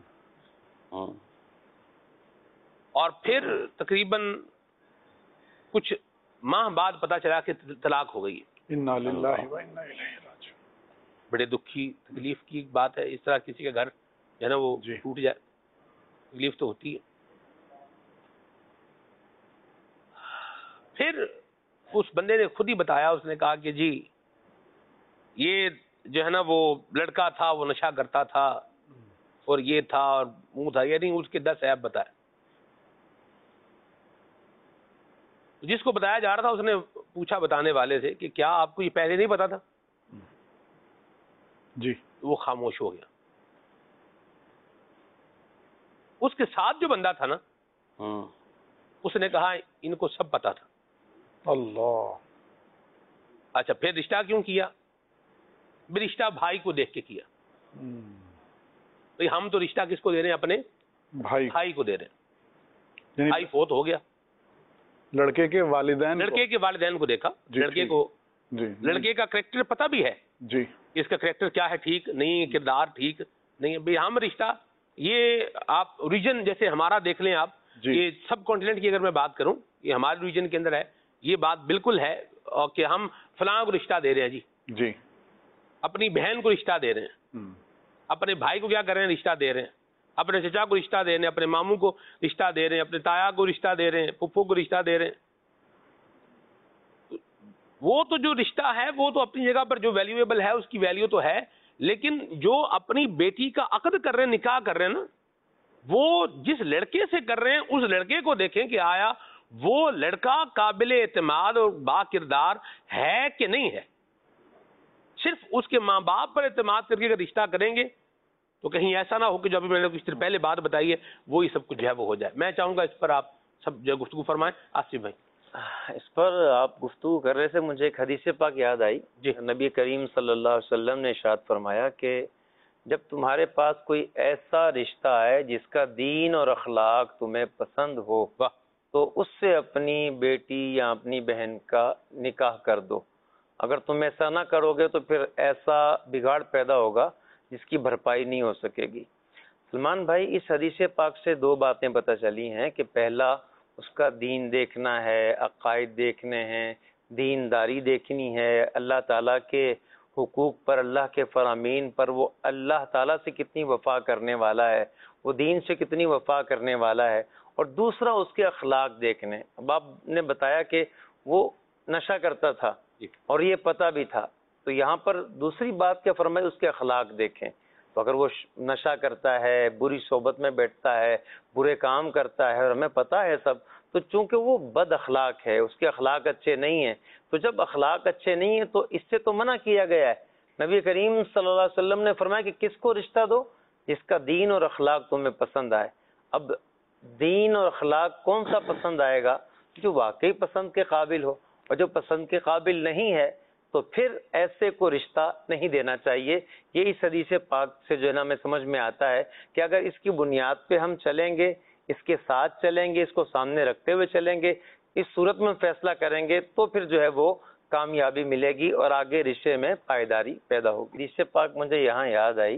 اور پھر تقریباً کچھ ماہ بعد پتا چلا کہ طلاق ہو گئی. انا للہ و انا الیہ راجعون. بڑے دکھ کی تکلیف کی بات ہے، اس طرح کسی کا گھر جو ہے نا وہ جی. ٹوٹ جائے، تکلیف تو ہوتی ہے. پھر اس بندے نے خود ہی بتایا، اس نے کہا کہ جی یہ جو ہے نا وہ لڑکا تھا وہ نشہ کرتا تھا اور یہ تھا اور منہ تھا، یعنی اس کے 10 عیب بتائے. جس کو بتایا جا رہا تھا اس نے پوچھا بتانے والے سے کہ کیا آپ کو یہ پہلے نہیں پتا تھا؟ جی. وہ خاموش ہو گیا. اس کے ساتھ جو بندہ تھا نا اس نے کہا ان کو سب پتا تھا. اللہ. اچھا پھر رشتہ کیوں کیا؟ رشتہ بھائی کو دیکھ کے کیا. بھئی ہم تو رشتہ کس کو دے رہے ہیں؟ اپنے بھائی کو دے رہے ہیں. یعنی بھائی فوت ہو گیا، لڑکے کے والدین کو دیکھا. جی. لڑکے کو جی. لڑکے کا کریکٹر پتہ بھی ہے جی. اس کا کریکٹر کیا ہے، ٹھیک نہیں، کردار ٹھیک نہیں ہے. بھئی ہم رشتہ یہ آپ ریجن جیسے ہمارا دیکھ لیں آپ، یہ سب کانٹیننٹ کی اگر میں بات کروں یہ ہمارے ریجن کے اندر ہے، یہ بات بالکل ہے اور کہ ہم فلاں کو رشتہ دے رہے ہیں. جی اپنی بہن کو رشتہ دے رہے ہیں، اپنے بھائی کو کیا کر رہے ہیں؟ رشتہ دے رہے ہیں. اپنے چچا کو رشتہ دے رہے ہیں، اپنے ماموں کو رشتہ دے رہے ہیں، اپنے تایا کو رشتہ دے رہے ہیں، پھپھو کو رشتہ دے رہے ہیں. وہ تو جو رشتہ ہے وہ تو اپنی جگہ پر جو ویلیویبل ہے اس کی ویلیو تو ہے، لیکن جو اپنی بیٹی کا عقد کر رہے ہیں، نکاح کر رہے ہیں نا، وہ جس لڑکے سے کر رہے ہیں اس لڑکے کو دیکھیں کہ آیا وہ لڑکا قابل اعتماد اور با کردار ہے کہ نہیں ہے. صرف اس کے ماں باپ پر اعتماد کر کے اگر رشتہ کریں گے تو کہیں ایسا نہ ہو کہ جو ابھی میں نے کچھ دیر پہلے بات بتائی ہے وہی سب کچھ جو ہے وہ ہو جائے. میں چاہوں گا اس پر آپ سب جو گفتگو فرمائیں. آصف بھائی اس پر آپ گفتگو کر رہے تھے، مجھے ایک حدیث پاک یاد آئی. جی. نبی کریم صلی اللہ علیہ وسلم نے ارشاد فرمایا کہ جب تمہارے پاس کوئی ایسا رشتہ ہے جس کا دین اور اخلاق تمہیں پسند ہو تو اس سے اپنی بیٹی یا اپنی بہن کا نکاح کر دو. اگر تم ایسا نہ کرو گے تو پھر ایسا بگاڑ پیدا ہوگا جس کی بھرپائی نہیں ہو سکے گی. سلمان بھائی، اس حدیث پاک سے 2 باتیں پتہ چلی ہیں کہ پہلا اس کا دین دیکھنا ہے، عقائد دیکھنے ہیں، دینداری دیکھنی ہے، اللہ تعالیٰ کے حقوق پر، اللہ کے فرامین پر وہ اللہ تعالیٰ سے کتنی وفا کرنے والا ہے، وہ دین سے کتنی وفا کرنے والا ہے. اور دوسرا اس کے اخلاق دیکھنے. اب آپ نے بتایا کہ وہ نشہ کرتا تھا اور یہ پتہ بھی تھا، تو یہاں پر دوسری بات کیا فرمائی؟ اس کے اخلاق دیکھیں. تو اگر وہ نشہ کرتا ہے، بری صحبت میں بیٹھتا ہے، برے کام کرتا ہے اور ہمیں پتہ ہے سب، تو چونکہ وہ بد اخلاق ہے، اس کے اخلاق اچھے نہیں ہیں، تو جب اخلاق اچھے نہیں ہیں تو اس سے تو منع کیا گیا ہے. نبی کریم صلی اللہ علیہ وسلم نے فرمایا کہ کس کو رشتہ دو؟ جس کا دین اور اخلاق تمہیں پسند آئے. اب دین اور اخلاق کون سا پسند آئے گا؟ جو واقعی پسند کے قابل ہو، اور جو پسند کے قابل نہیں ہے تو پھر ایسے کو رشتہ نہیں دینا چاہیے. یہ اس حدیث پاک سے جو ہے نا میں سمجھ میں آتا ہے کہ اگر اس کی بنیاد پہ ہم چلیں گے، اس کے ساتھ چلیں گے، اس کو سامنے رکھتے ہوئے چلیں گے، اس صورت میں فیصلہ کریں گے تو پھر جو ہے وہ کامیابی ملے گی اور آگے رشتے میں پائیداری پیدا ہوگی. حدیث پاک مجھے یہاں یاد آئی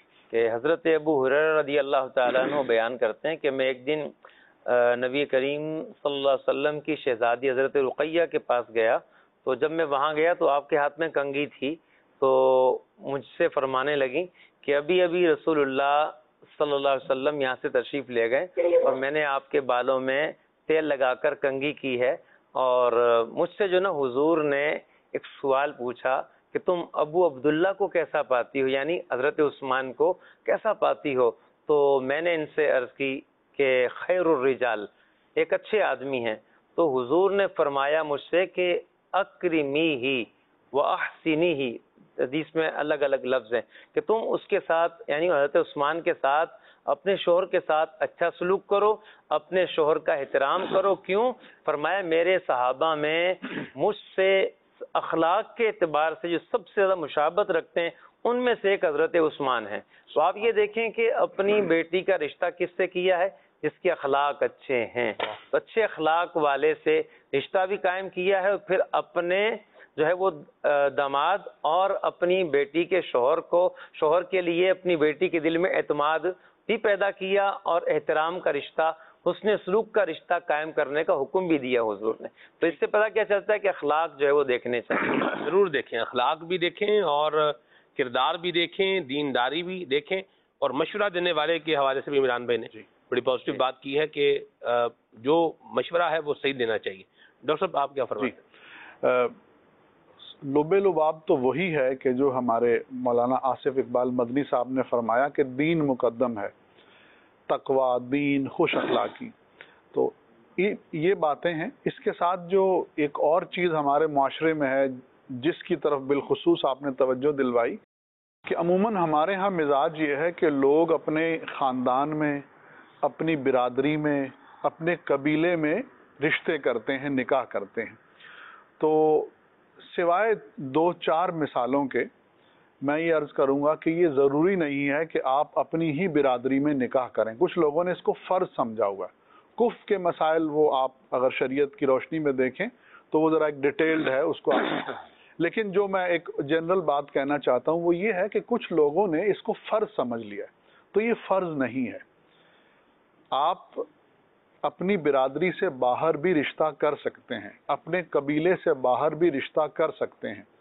کہ حضرت ابو ہریرہ رضی اللہ تعالیٰ عنہ بیان کرتے ہیں کہ میں ایک دن نبی کریم صلی اللہ علیہ وسلم کی شہزادی حضرت رقیہ کے پاس گیا. تو جب میں وہاں گیا تو آپ کے ہاتھ میں کنگھی تھی، تو مجھ سے فرمانے لگی کہ ابھی ابھی رسول اللہ صلی اللہ علیہ وسلم یہاں سے تشریف لے گئے اور میں نے آپ کے بالوں میں تیل لگا کر کنگھی کی ہے، اور مجھ سے جو نا حضور نے ایک سوال پوچھا کہ تم ابو عبداللہ کو کیسا پاتی ہو، یعنی حضرت عثمان کو کیسا پاتی ہو؟ تو میں نے ان سے عرض کی کہ خیر الرجال، ایک اچھے آدمی ہیں. تو حضور نے فرمایا مجھ سے کہ اکرمی ہی و احسنی ہی، حدیث میں الگ الگ لفظ ہیں کہ تم اس کے ساتھ یعنی حضرت عثمان کے ساتھ اپنے شوہر کے ساتھ اچھا سلوک کرو، اپنے شوہر کا احترام کرو. کیوں؟ فرمایا میرے صحابہ میں مجھ سے اخلاق کے اعتبار سے جو سب سے زیادہ مشابہت رکھتے ہیں ان میں سے ایک حضرت عثمان ہیں. تو آپ یہ دیکھیں کہ اپنی بیٹی کا رشتہ کس سے کیا ہے؟ جس کے اخلاق اچھے ہیں. تو اچھے اخلاق والے سے رشتہ بھی قائم کیا ہے، اور پھر اپنے جو ہے وہ داماد اور اپنی بیٹی کے شوہر کے لیے اپنی بیٹی کے دل میں اعتماد بھی پیدا کیا، اور احترام کا رشتہ، حسن سلوک کا رشتہ قائم کرنے کا حکم بھی دیا حضور نے. تو اس سے پتہ کیا چلتا ہے کہ اخلاق جو ہے وہ دیکھنے چاہیے. ضرور دیکھیں، اخلاق بھی دیکھیں اور کردار بھی دیکھیں، دینداری بھی دیکھیں، اور مشورہ دینے والے کے حوالے سے بھی عمران بھائی نے بڑی پازیٹیو بات کی ہے کہ جو مشورہ ہے وہ صحیح دینا چاہیے. ڈاکٹر صاحب آپ کیا فرمائیں؟ لب لباب تو وہی ہے کہ جو ہمارے مولانا آصف اقبال مدنی صاحب نے فرمایا کہ دین مقدم ہے، تقوی، دین، خوش اخلاقی. تو یہ باتیں ہیں. اس کے ساتھ جو ایک اور چیز ہمارے معاشرے میں ہے جس کی طرف بالخصوص آپ نے توجہ دلوائی، کہ عموماً ہمارے ہاں مزاج یہ ہے کہ لوگ اپنے خاندان میں، اپنی برادری میں، اپنے قبیلے میں رشتے کرتے ہیں، نکاح کرتے ہیں. تو سوائے 2-4 مثالوں کے میں یہ عرض کروں گا کہ یہ ضروری نہیں ہے کہ آپ اپنی ہی برادری میں نکاح کریں. کچھ لوگوں نے اس کو فرض سمجھا ہوا ہے. کفر کے مسائل وہ آپ اگر شریعت کی روشنی میں دیکھیں تو وہ ذرا ایک ڈیٹیلڈ ہے، اس کو آپ لیکن جو میں ایک جنرل بات کہنا چاہتا ہوں وہ یہ ہے کہ کچھ لوگوں نے اس کو فرض سمجھ لیا ہے. تو یہ فرض نہیں ہے. آپ اپنی برادری سے باہر بھی رشتہ کر سکتے ہیں، اپنے قبیلے سے باہر بھی رشتہ کر سکتے ہیں.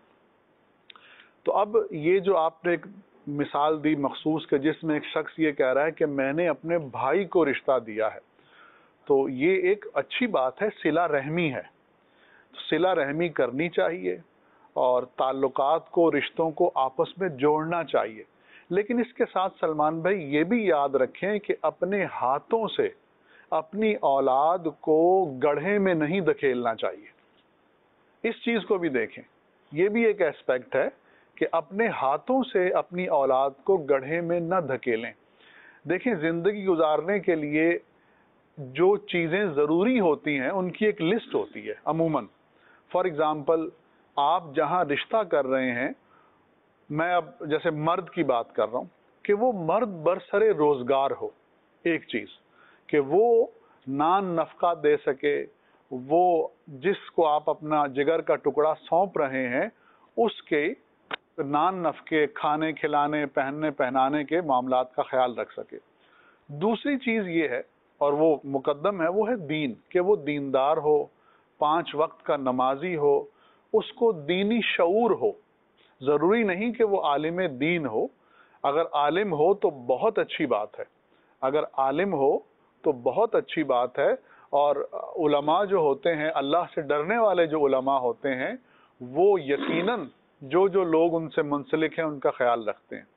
تو اب یہ جو آپ نے ایک مثال دی مخصوص کہ جس میں ایک شخص یہ کہہ رہا ہے کہ میں نے اپنے بھائی کو رشتہ دیا ہے، تو یہ ایک اچھی بات ہے، صلہ رحمی ہے. صلہ رحمی کرنی چاہیے اور تعلقات کو، رشتوں کو آپس میں جوڑنا چاہیے. لیکن اس کے ساتھ سلمان بھائی یہ بھی یاد رکھیں کہ اپنے ہاتھوں سے اپنی اولاد کو گڑھے میں نہیں دھکیلنا چاہیے. اس چیز کو بھی دیکھیں، یہ بھی ایک ایسپیکٹ ہے کہ اپنے ہاتھوں سے اپنی اولاد کو گڑھے میں نہ دھکیلیں. دیکھیں، زندگی گزارنے کے لیے جو چیزیں ضروری ہوتی ہیں ان کی ایک لسٹ ہوتی ہے عموماً. فار ایگزامپل آپ جہاں رشتہ کر رہے ہیں، میں اب جیسے مرد کی بات کر رہا ہوں کہ وہ مرد برسر روزگار ہو. ایک چیز کہ وہ نان نفقہ دے سکے، وہ جس کو آپ اپنا جگر کا ٹکڑا سونپ رہے ہیں اس کے نان نفقے، کھانے کھلانے، پہننے پہنانے کے معاملات کا خیال رکھ سکے. دوسری چیز یہ ہے اور وہ مقدم ہے، وہ ہے دین، کہ وہ دیندار ہو، 5 وقت کا نمازی ہو، اس کو دینی شعور ہو. ضروری نہیں کہ وہ عالم دین ہو. اگر عالم ہو تو بہت اچھی بات ہے، اگر عالم ہو تو بہت اچھی بات ہے. اور علماء جو ہوتے ہیں، اللہ سے ڈرنے والے جو علماء ہوتے ہیں، وہ یقیناً جو لوگ ان سے منسلک ہیں ان کا خیال رکھتے ہیں.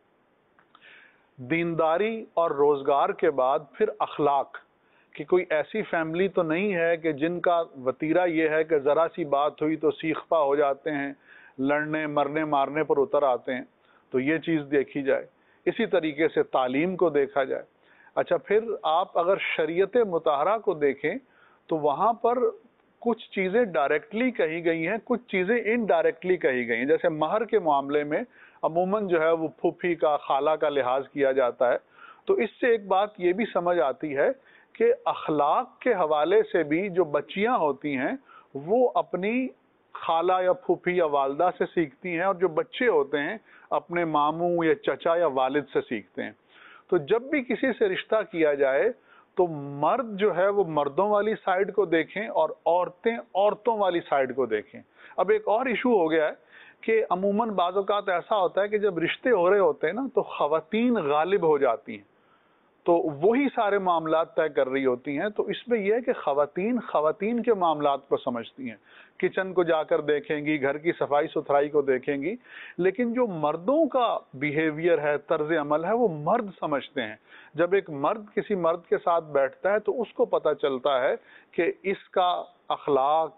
دینداری اور روزگار کے بعد پھر اخلاق، کہ کوئی ایسی فیملی تو نہیں ہے کہ جن کا وتیرہ یہ ہے کہ ذرا سی بات ہوئی تو سیخ پا ہو جاتے ہیں، لڑنے مرنے مارنے پر اتر آتے ہیں. تو یہ چیز دیکھی جائے. اسی طریقے سے تعلیم کو دیکھا جائے. اچھا، پھر آپ اگر شریعت مطہرہ کو دیکھیں تو وہاں پر کچھ چیزیں ڈائریکٹلی کہی گئی ہیں، کچھ چیزیں انڈائریکٹلی کہی گئی ہیں. جیسے مہر کے معاملے میں عموماً جو ہے وہ پھوپھی کا، خالہ کا لحاظ کیا جاتا ہے. تو اس سے ایک بات یہ بھی سمجھ آتی ہے کہ اخلاق کے حوالے سے بھی جو بچیاں ہوتی ہیں وہ اپنی خالہ یا پھوپھی یا والدہ سے سیکھتی ہیں، اور جو بچے ہوتے ہیں اپنے ماموں یا چچا یا والد سے سیکھتے ہیں. تو جب بھی کسی سے رشتہ کیا جائے تو مرد جو ہے وہ مردوں والی سائیڈ کو دیکھیں اور عورتیں عورتوں والی سائیڈ کو دیکھیں. اب ایک اور ایشو ہو گیا ہے کہ عموماً بعض اوقات ایسا ہوتا ہے کہ جب رشتے ہو رہے ہوتے ہیں نا تو خواتین غالب ہو جاتی ہیں، تو وہی سارے معاملات طے کر رہی ہوتی ہیں. تو اس میں یہ ہے کہ خواتین کے معاملات کو سمجھتی ہیں، کچن کو جا کر دیکھیں گی، گھر کی صفائی ستھرائی کو دیکھیں گی. لیکن جو مردوں کا بیہیویئر ہے، طرز عمل ہے، وہ مرد سمجھتے ہیں. جب ایک مرد کسی مرد کے ساتھ بیٹھتا ہے تو اس کو پتہ چلتا ہے کہ اس کا اخلاق،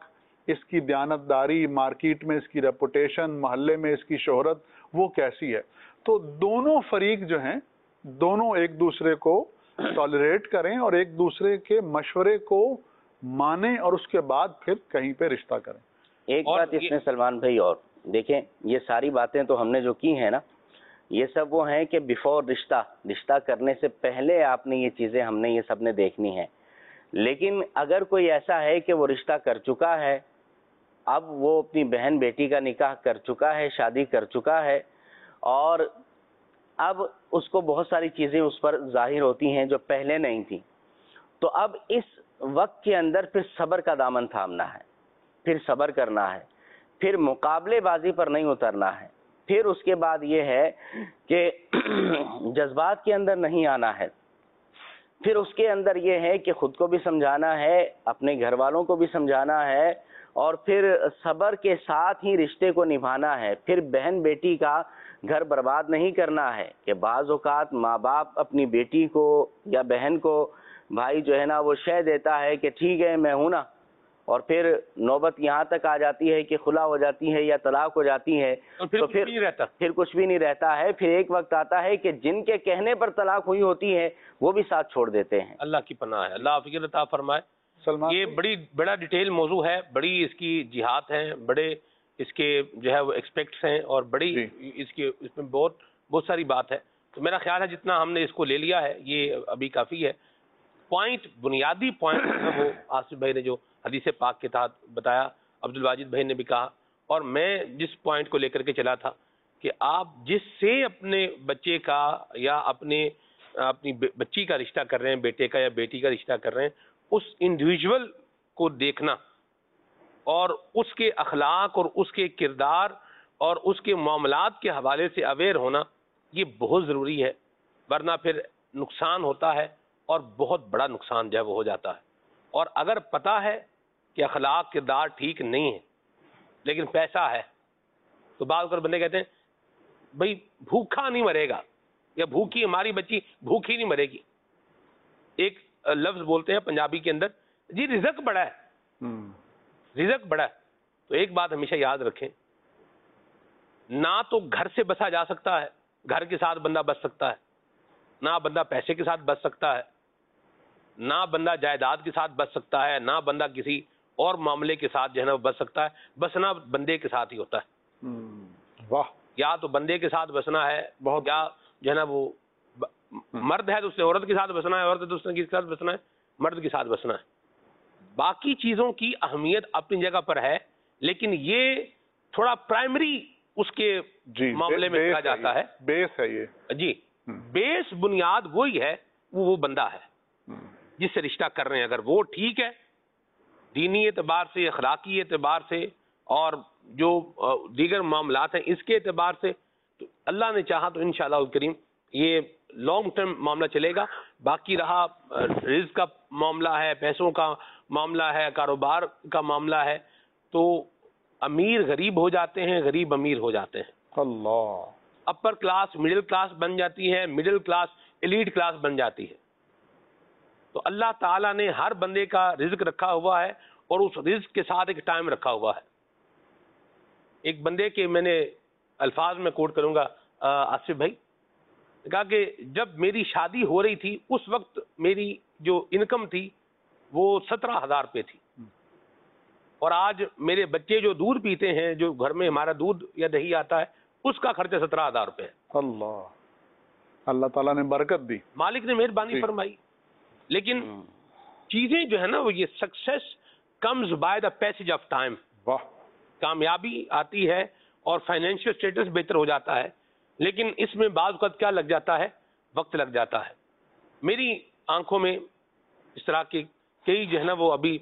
اس کی دیانتداری، مارکیٹ میں اس کی ریپوٹیشن، محلے میں اس کی شہرت وہ کیسی ہے. تو دونوں فریق جو ہیں دونوں ایک دوسرے کو ٹالریٹ کریں اور ایک دوسرے کے مشورے کو مانیں اور اس کے بعد پھر کہیں پہ رشتہ کریں. ایک بات اس میں سلمان بھائی اور دیکھیں، یہ ساری باتیں تو ہم نے جو کی ہیں نا، یہ سب وہ ہیں کہ بیفور رشتہ کرنے سے پہلے آپ نے یہ چیزیں ہم نے یہ سب نے دیکھنی ہے. لیکن اگر کوئی ایسا ہے کہ وہ رشتہ کر چکا ہے، اب وہ اپنی بہن بیٹی کا نکاح کر چکا ہے، شادی کر چکا ہے، اور اب اس کو بہت ساری چیزیں اس پر ظاہر ہوتی ہیں جو پہلے نہیں تھیں، تو اب اس وقت کے اندر پھر صبر کا دامن تھامنا ہے، پھر صبر کرنا ہے، پھر مقابلے بازی پر نہیں اترنا ہے. پھر اس کے بعد یہ ہے کہ جذبات کے اندر نہیں آنا ہے. پھر اس کے اندر یہ ہے کہ خود کو بھی سمجھانا ہے، اپنے گھر والوں کو بھی سمجھانا ہے، اور پھر صبر کے ساتھ ہی رشتے کو نبھانا ہے. پھر بہن بیٹی کا گھر برباد نہیں کرنا ہے کہ بعض اوقات ماں باپ اپنی بیٹی کو یا بہن کو بھائی جو ہے نا وہ شے دیتا ہے کہ ٹھیک ہے میں ہوں نا، اور پھر نوبت یہاں تک آ جاتی ہے کہ خلا ہو جاتی ہے یا طلاق ہو جاتی ہے، تو پھر کچھ بھی نہیں رہتا ہے. پھر ایک وقت آتا ہے کہ جن کے کہنے پر طلاق ہوئی ہوتی ہے وہ بھی ساتھ چھوڑ دیتے ہیں. اللہ کی پناہ ہے، اللہ فکر عطا فرمائے. یہ بڑا ڈیٹیل موضوع ہے، بڑی اس کی جہات ہیں، بڑے اس کے جو ہے وہ ایکسپیکٹس ہیں، اور بڑی اس میں بہت ساری بات ہے. تو میرا خیال ہے جتنا ہم نے اس کو لے لیا ہے یہ ابھی کافی ہے. بنیادی پوائنٹ وہ آصف بھائی نے جو حدیث پاک کے تحت بتایا، عبد الواجد بھائی نے بھی کہا، اور میں جس پوائنٹ کو لے کر کے چلا تھا کہ آپ جس سے اپنے بچے کا یا اپنی بچی کا رشتہ کر رہے ہیں، بیٹے کا یا بیٹی کا رشتہ کر رہے ہیں، اس انڈیویجول کو دیکھنا اور اس کے اخلاق اور اس کے کردار اور اس کے معاملات کے حوالے سے اویئر ہونا یہ بہت ضروری ہے. ورنہ پھر نقصان ہوتا ہے، اور بہت بڑا نقصان جو ہے وہ ہو جاتا ہے. اور اگر پتہ ہے کہ اخلاق کردار ٹھیک نہیں ہے لیکن پیسہ ہے، تو بعض اوقات بندے کہتے ہیں بھائی بھوکھا نہیں مرے گا، یا بھوکی ہماری بچی بھوکی نہیں مرے گی. ایک لفظ بولتے ہیں پنجابی کے اندر، جی رزق بڑا ہے، رزق بڑا ہے. تو ایک بات ہمیشہ یاد رکھیں، نہ تو گھر سے بسا جا سکتا ہے، گھر کے ساتھ بندہ بس سکتا ہے، نہ بندہ پیسے کے ساتھ بس سکتا ہے، نہ بندہ جائیداد کے ساتھ بچ سکتا ہے، نہ بندہ کسی اور معاملے کے ساتھ جو ہے نا بچ سکتا ہے. بسنا بندے کے ساتھ ہی ہوتا ہے. واہ. یا تو بندے کے ساتھ بسنا ہے، یا جو ہے نا وہ مرد ہے تو اس نے عورت کے ساتھ بسنا ہے، عورت ہے تو اس نے کس کے ساتھ بسنا ہے، مرد کے ساتھ بسنا ہے. باقی چیزوں کی اہمیت اپنی جگہ پر ہے، لیکن یہ تھوڑا پرائمری اس کے معاملے میں کہا جاتا ہے. بیس ہے یہ. جی بیس بنیاد وہی ہے، وہ بندہ ہے جس سے رشتہ کر رہے ہیں. اگر وہ ٹھیک ہے دینی اعتبار سے، اخلاقی اعتبار سے، اور جو دیگر معاملات ہیں اس کے اعتبار سے، تو اللہ نے چاہا تو انشاءاللہ الکریم یہ لانگ ٹرم معاملہ چلے گا. باقی رہا رزق کا معاملہ ہے، پیسوں کا معاملہ ہے، کاروبار کا معاملہ ہے، تو امیر غریب ہو جاتے ہیں، غریب امیر ہو جاتے ہیں. اللہ. اپر کلاس مڈل کلاس بن جاتی ہے، مڈل کلاس ایلیٹ کلاس بن جاتی ہے. تو اللہ تعالیٰ نے ہر بندے کا رزق رکھا ہوا ہے، اور اس رزق کے ساتھ ایک ٹائم رکھا ہوا ہے. ایک بندے کے میں نے الفاظ میں کوٹ کروں گا آصف بھائی، کہا کہ جب میری شادی ہو رہی تھی اس وقت میری جو انکم تھی وہ 17,000 روپے تھی، اور آج میرے بچے جو دودھ پیتے ہیں، جو گھر میں ہمارا دودھ یا دہی آتا ہے، اس کا خرچہ 17,000 روپے ہے. اللہ تعالیٰ نے برکت دی، مالک نے مہربانی فرمائی. لیکن چیزیں جو ہے نا وہ یہ success comes by the passage of time. کامیابی آتی ہے اور فائنینشیل اسٹیٹس بہتر ہو جاتا ہے، لیکن اس میں بعض وقت کیا لگ جاتا ہے، وقت لگ جاتا ہے. میری آنکھوں میں اس طرح کے کئی جو ہے نا وہ ابھی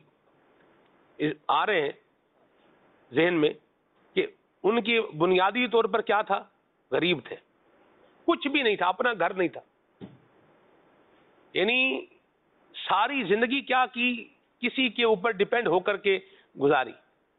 آ رہے ہیں ذہن میں کہ ان کی بنیادی طور پر کیا تھا، غریب تھے، کچھ بھی نہیں تھا، اپنا گھر نہیں تھا، یعنی ساری زندگی کیا کی، کسی کے اوپر ڈیپینڈ ہو کر کے گزاری.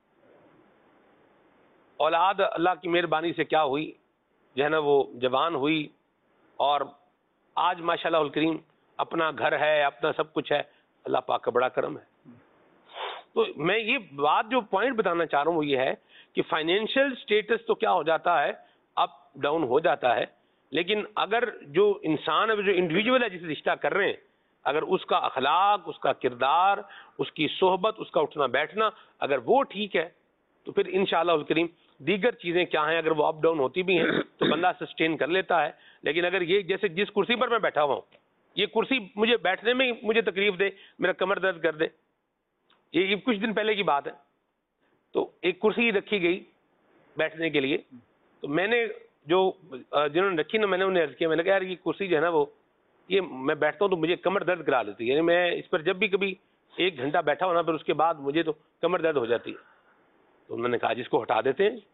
اولاد اللہ کی مہربانی سے کیا ہوئی جو ہے نا وہ جوان ہوئی، اور آج ماشاءاللہ الکریم اپنا گھر ہے، اپنا سب کچھ ہے. اللہ پاک کا بڑا کرم ہے. تو میں یہ بات جو پوائنٹ بتانا چاہ رہا ہوں وہ یہ ہے کہ فائنینشیل سٹیٹس تو کیا ہو جاتا ہے، اپ ڈاؤن ہو جاتا ہے، لیکن اگر جو انسان ہے، جو انڈیویجول ہے جسے رشتہ کر رہے ہیں، اگر اس کا اخلاق، اس کا کردار، اس کی صحبت، اس کا اٹھنا بیٹھنا اگر وہ ٹھیک ہے تو پھر انشاءاللہ الکریم دیگر چیزیں کیا ہیں، اگر وہ اپ ڈاؤن ہوتی بھی ہیں تو بندہ سسٹین کر لیتا ہے. لیکن اگر یہ جیسے جس کرسی پر میں بیٹھا ہوا ہوں، یہ کرسی مجھے بیٹھنے میں مجھے تکلیف دے، میرا کمر درد کر دے، یہ کچھ دن پہلے کی بات ہے. تو ایک کرسی رکھی گئی بیٹھنے کے لیے، تو میں نے جنہوں نے رکھی نا، میں نے انہیں عرض کیا، میں نے کہا یار یہ کرسی جو ہے نا وہ یہ میں بیٹھتا ہوں تو مجھے کمر درد کرا دیتی ہے، یعنی میں اس پر جب بھی کبھی 1 گھنٹہ بیٹھا ہونا پھر اس کے بعد مجھے تو کمر درد ہو جاتی ہے. تو انہوں نے کہا جس کو ہٹا دیتے ہیں.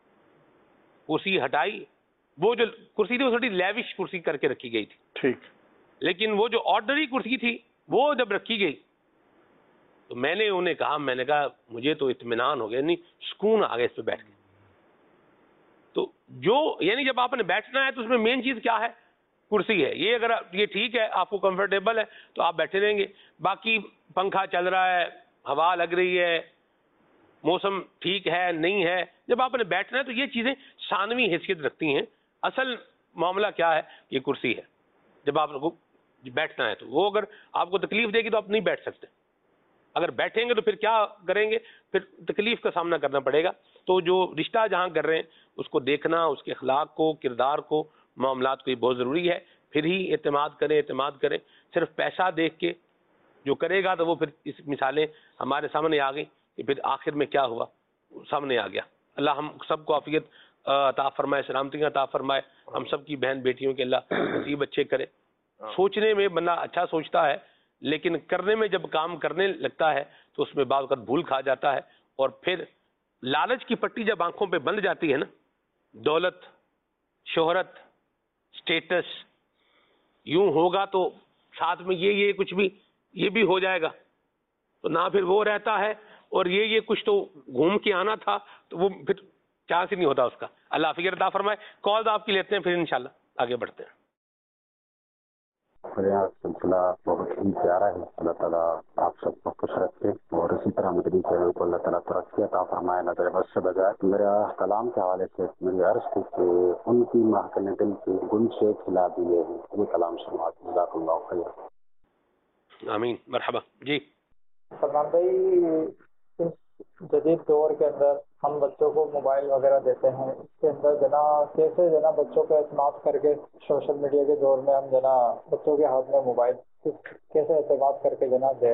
کرسی ہٹائی، وہ جو کرسی تھی وہ تھوڑی لیوش کرسی کر کے رکھی گئی تھی، ٹھیک، لیکن وہ جو آرڈنری کرسی تھی وہ جب رکھی گئی تو میں نے انہیں کہا، میں نے کہا مجھے تو اطمینان ہو گیا، نہیں سکون آ گیا اس پہ بیٹھ کے. تو جو یعنی جب آپ نے بیٹھنا ہے تو اس میں مین چیز کیا ہے؟ کرسی ہے. یہ اگر یہ ٹھیک ہے، آپ کو کمفرٹیبل ہے تو آپ بیٹھے رہیں گے. باقی پنکھا چل رہا ہے، ہوا لگ رہی ہے، موسم ٹھیک ہے نہیں ہے، جب آپ نے بیٹھنا ہے تو یہ چیزیں ثانوی حیثیت رکھتی ہیں. اصل معاملہ کیا ہے؟ یہ کرسی ہے. جب آپ کو بیٹھنا ہے تو وہ اگر آپ کو تکلیف دے گی تو آپ نہیں بیٹھ سکتے. اگر بیٹھیں گے تو پھر کیا کریں گے؟ پھر تکلیف کا سامنا کرنا پڑے گا. تو جو رشتہ جہاں کر رہے ہیں اس کو دیکھنا، اس کے اخلاق کو، کردار کو، معاملات کو، یہ بہت ضروری ہے. پھر ہی اعتماد کریں. صرف پیسہ دیکھ کے جو کرے گا تو وہ پھر اس مثالیں ہمارے سامنے آ گئی کہ پھر آخر میں کیا ہوا سامنے آ گیا. اللہ ہم سب کو عافیت عطا فرمائے، سلامتیاں عطا فرمائے. ہم سب کی بہن بیٹیوں کے اللہ نصیب اچھے کرے. سوچنے میں بندہ اچھا سوچتا ہے، لیکن کرنے میں جب کام کرنے لگتا ہے تو اس میں بعض وقت بھول کھا جاتا ہے. اور پھر لالچ کی پٹی جب آنکھوں پہ بند جاتی ہے نا، دولت، شہرت، سٹیٹس، یوں ہوگا تو ساتھ میں یہ کچھ بھی یہ بھی ہو جائے گا، تو نہ پھر وہ رہتا ہے. اور یہ کچھ تو گھوم کے آنا تھا تو وہ پھر چانس ہی نہیں ہوتا اس کا. اللہ فکر عطا فرمائے. کال آپ کی لیتے ہیں، پھر انشاءاللہ آگے بڑھتے ہیں. سلسلہ بہت ہی پیارا ہے. اللہ تعالیٰ آپ سب کو خوش رکھے اور اسی طرح مدنی چینل کو اللہ تعالیٰ ترقی عطا فرمائے. نظر بس سے بجائے میرا کلام کے حوالے سے میری عرض تھی کہ ان کی محکم دل کی گن سے کھلا دیے ہیں. یہ کلام سنوا جزاک اللہ خیر. آمین، مرحبا. جی سلمان بھائی، اس جدید دور کے اندر ہم بچوں کو موبائل وغیرہ دیتے ہیں، اس کے اندر کیسے بچوں کو اعتماد کر کے سوشل میڈیا کے دور میں ہم بچوں کے ہاتھ میں موبائل کیسے اعتماد کر کے دیں؟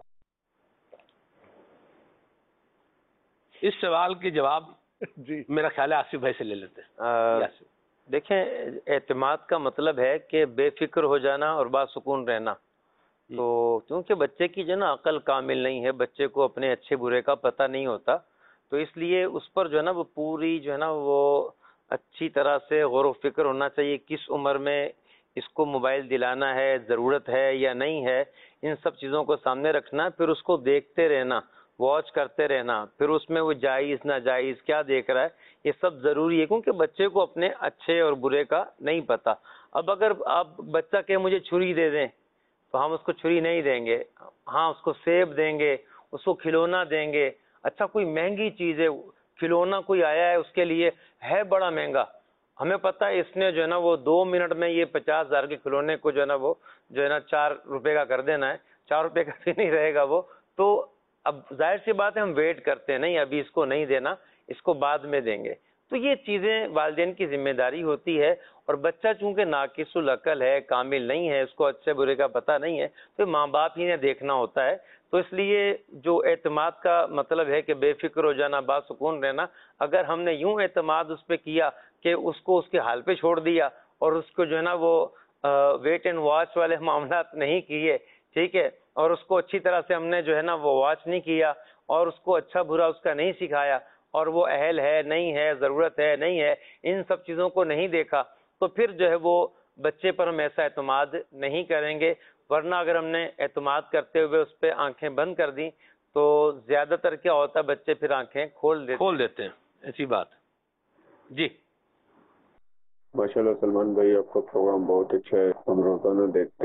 اس سوال کے جواب جی میرا خیال ہے آصف بھائی سے لے لیتے ہیں. دیکھیں، اعتماد کا مطلب ہے کہ بے فکر ہو جانا اور باسکون رہنا. تو کیونکہ بچے کی عقل کامل نہیں ہے، بچے کو اپنے اچھے برے کا پتہ نہیں ہوتا، تو اس لیے اس پر وہ پوری وہ اچھی طرح سے غور و فکر ہونا چاہیے. کس عمر میں اس کو موبائل دلانا ہے، ضرورت ہے یا نہیں ہے، ان سب چیزوں کو سامنے رکھنا. پھر اس کو دیکھتے رہنا، واچ کرتے رہنا، پھر اس میں وہ جائز ناجائز کیا دیکھ رہا ہے، یہ سب ضروری ہے. کیونکہ بچے کو اپنے اچھے اور برے کا نہیں پتہ. اب اگر آپ بچہ کہ مجھے چھری دے دیں تو ہم اس کو چھری نہیں دیں گے. ہاں، اس کو سیب دیں گے، اس کو کھلونا دیں گے. اچھا، کوئی مہنگی چیز ہے، کھلونا کوئی آیا ہے اس کے لیے ہے بڑا مہنگا، ہمیں پتہ ہے اس نے وہ 2 منٹ میں یہ 50,000 کے کھلونے کو وہ 4 روپے کا کر دینا ہے. 4 روپے کا بھی نہیں رہے گا وہ. تو اب ظاہر سی بات ہے ہم ویٹ کرتے ہیں، نہیں ابھی اس کو نہیں دینا، اس کو بعد میں دیں گے. تو یہ چیزیں والدین کی ذمہ داری ہوتی ہے. اور بچہ چونکہ ناقص العقل ہے، کامل نہیں ہے، اس کو اچھے برے کا پتہ نہیں ہے، تو ماں باپ ہی نے دیکھنا ہوتا ہے. تو اس لیے جو اعتماد کا مطلب ہے کہ بے فکر ہو جانا، باسکون رہنا. اگر ہم نے یوں اعتماد اس پہ کیا کہ اس کو اس کے حال پہ چھوڑ دیا اور اس کو وہ ویٹ اینڈ واچ والے معاملات نہیں کیے، ٹھیک ہے، اور اس کو اچھی طرح سے ہم نے وہ واچ نہیں کیا اور اس کو اچھا برا اس کا نہیں سکھایا، اور وہ اہل ہے نہیں ہے، ضرورت ہے نہیں ہے، ان سب چیزوں کو نہیں دیکھا، تو پھر وہ بچے پر ہم ایسا اعتماد نہیں کریں گے. ورنہ اگر ہم نے اعتماد کرتے ہوئے اس پہ آنکھیں بند کر دیں تو زیادہ تر کیا ہوتا ہے، بچے پھر آنکھیں کھول دیتے ہیں. ایسی بات. جی ماشاء اللہ سلمان بھائی، آپ کا پروگرام بہت اچھا ہے، ہم روزانہ دیکھتے ہیں.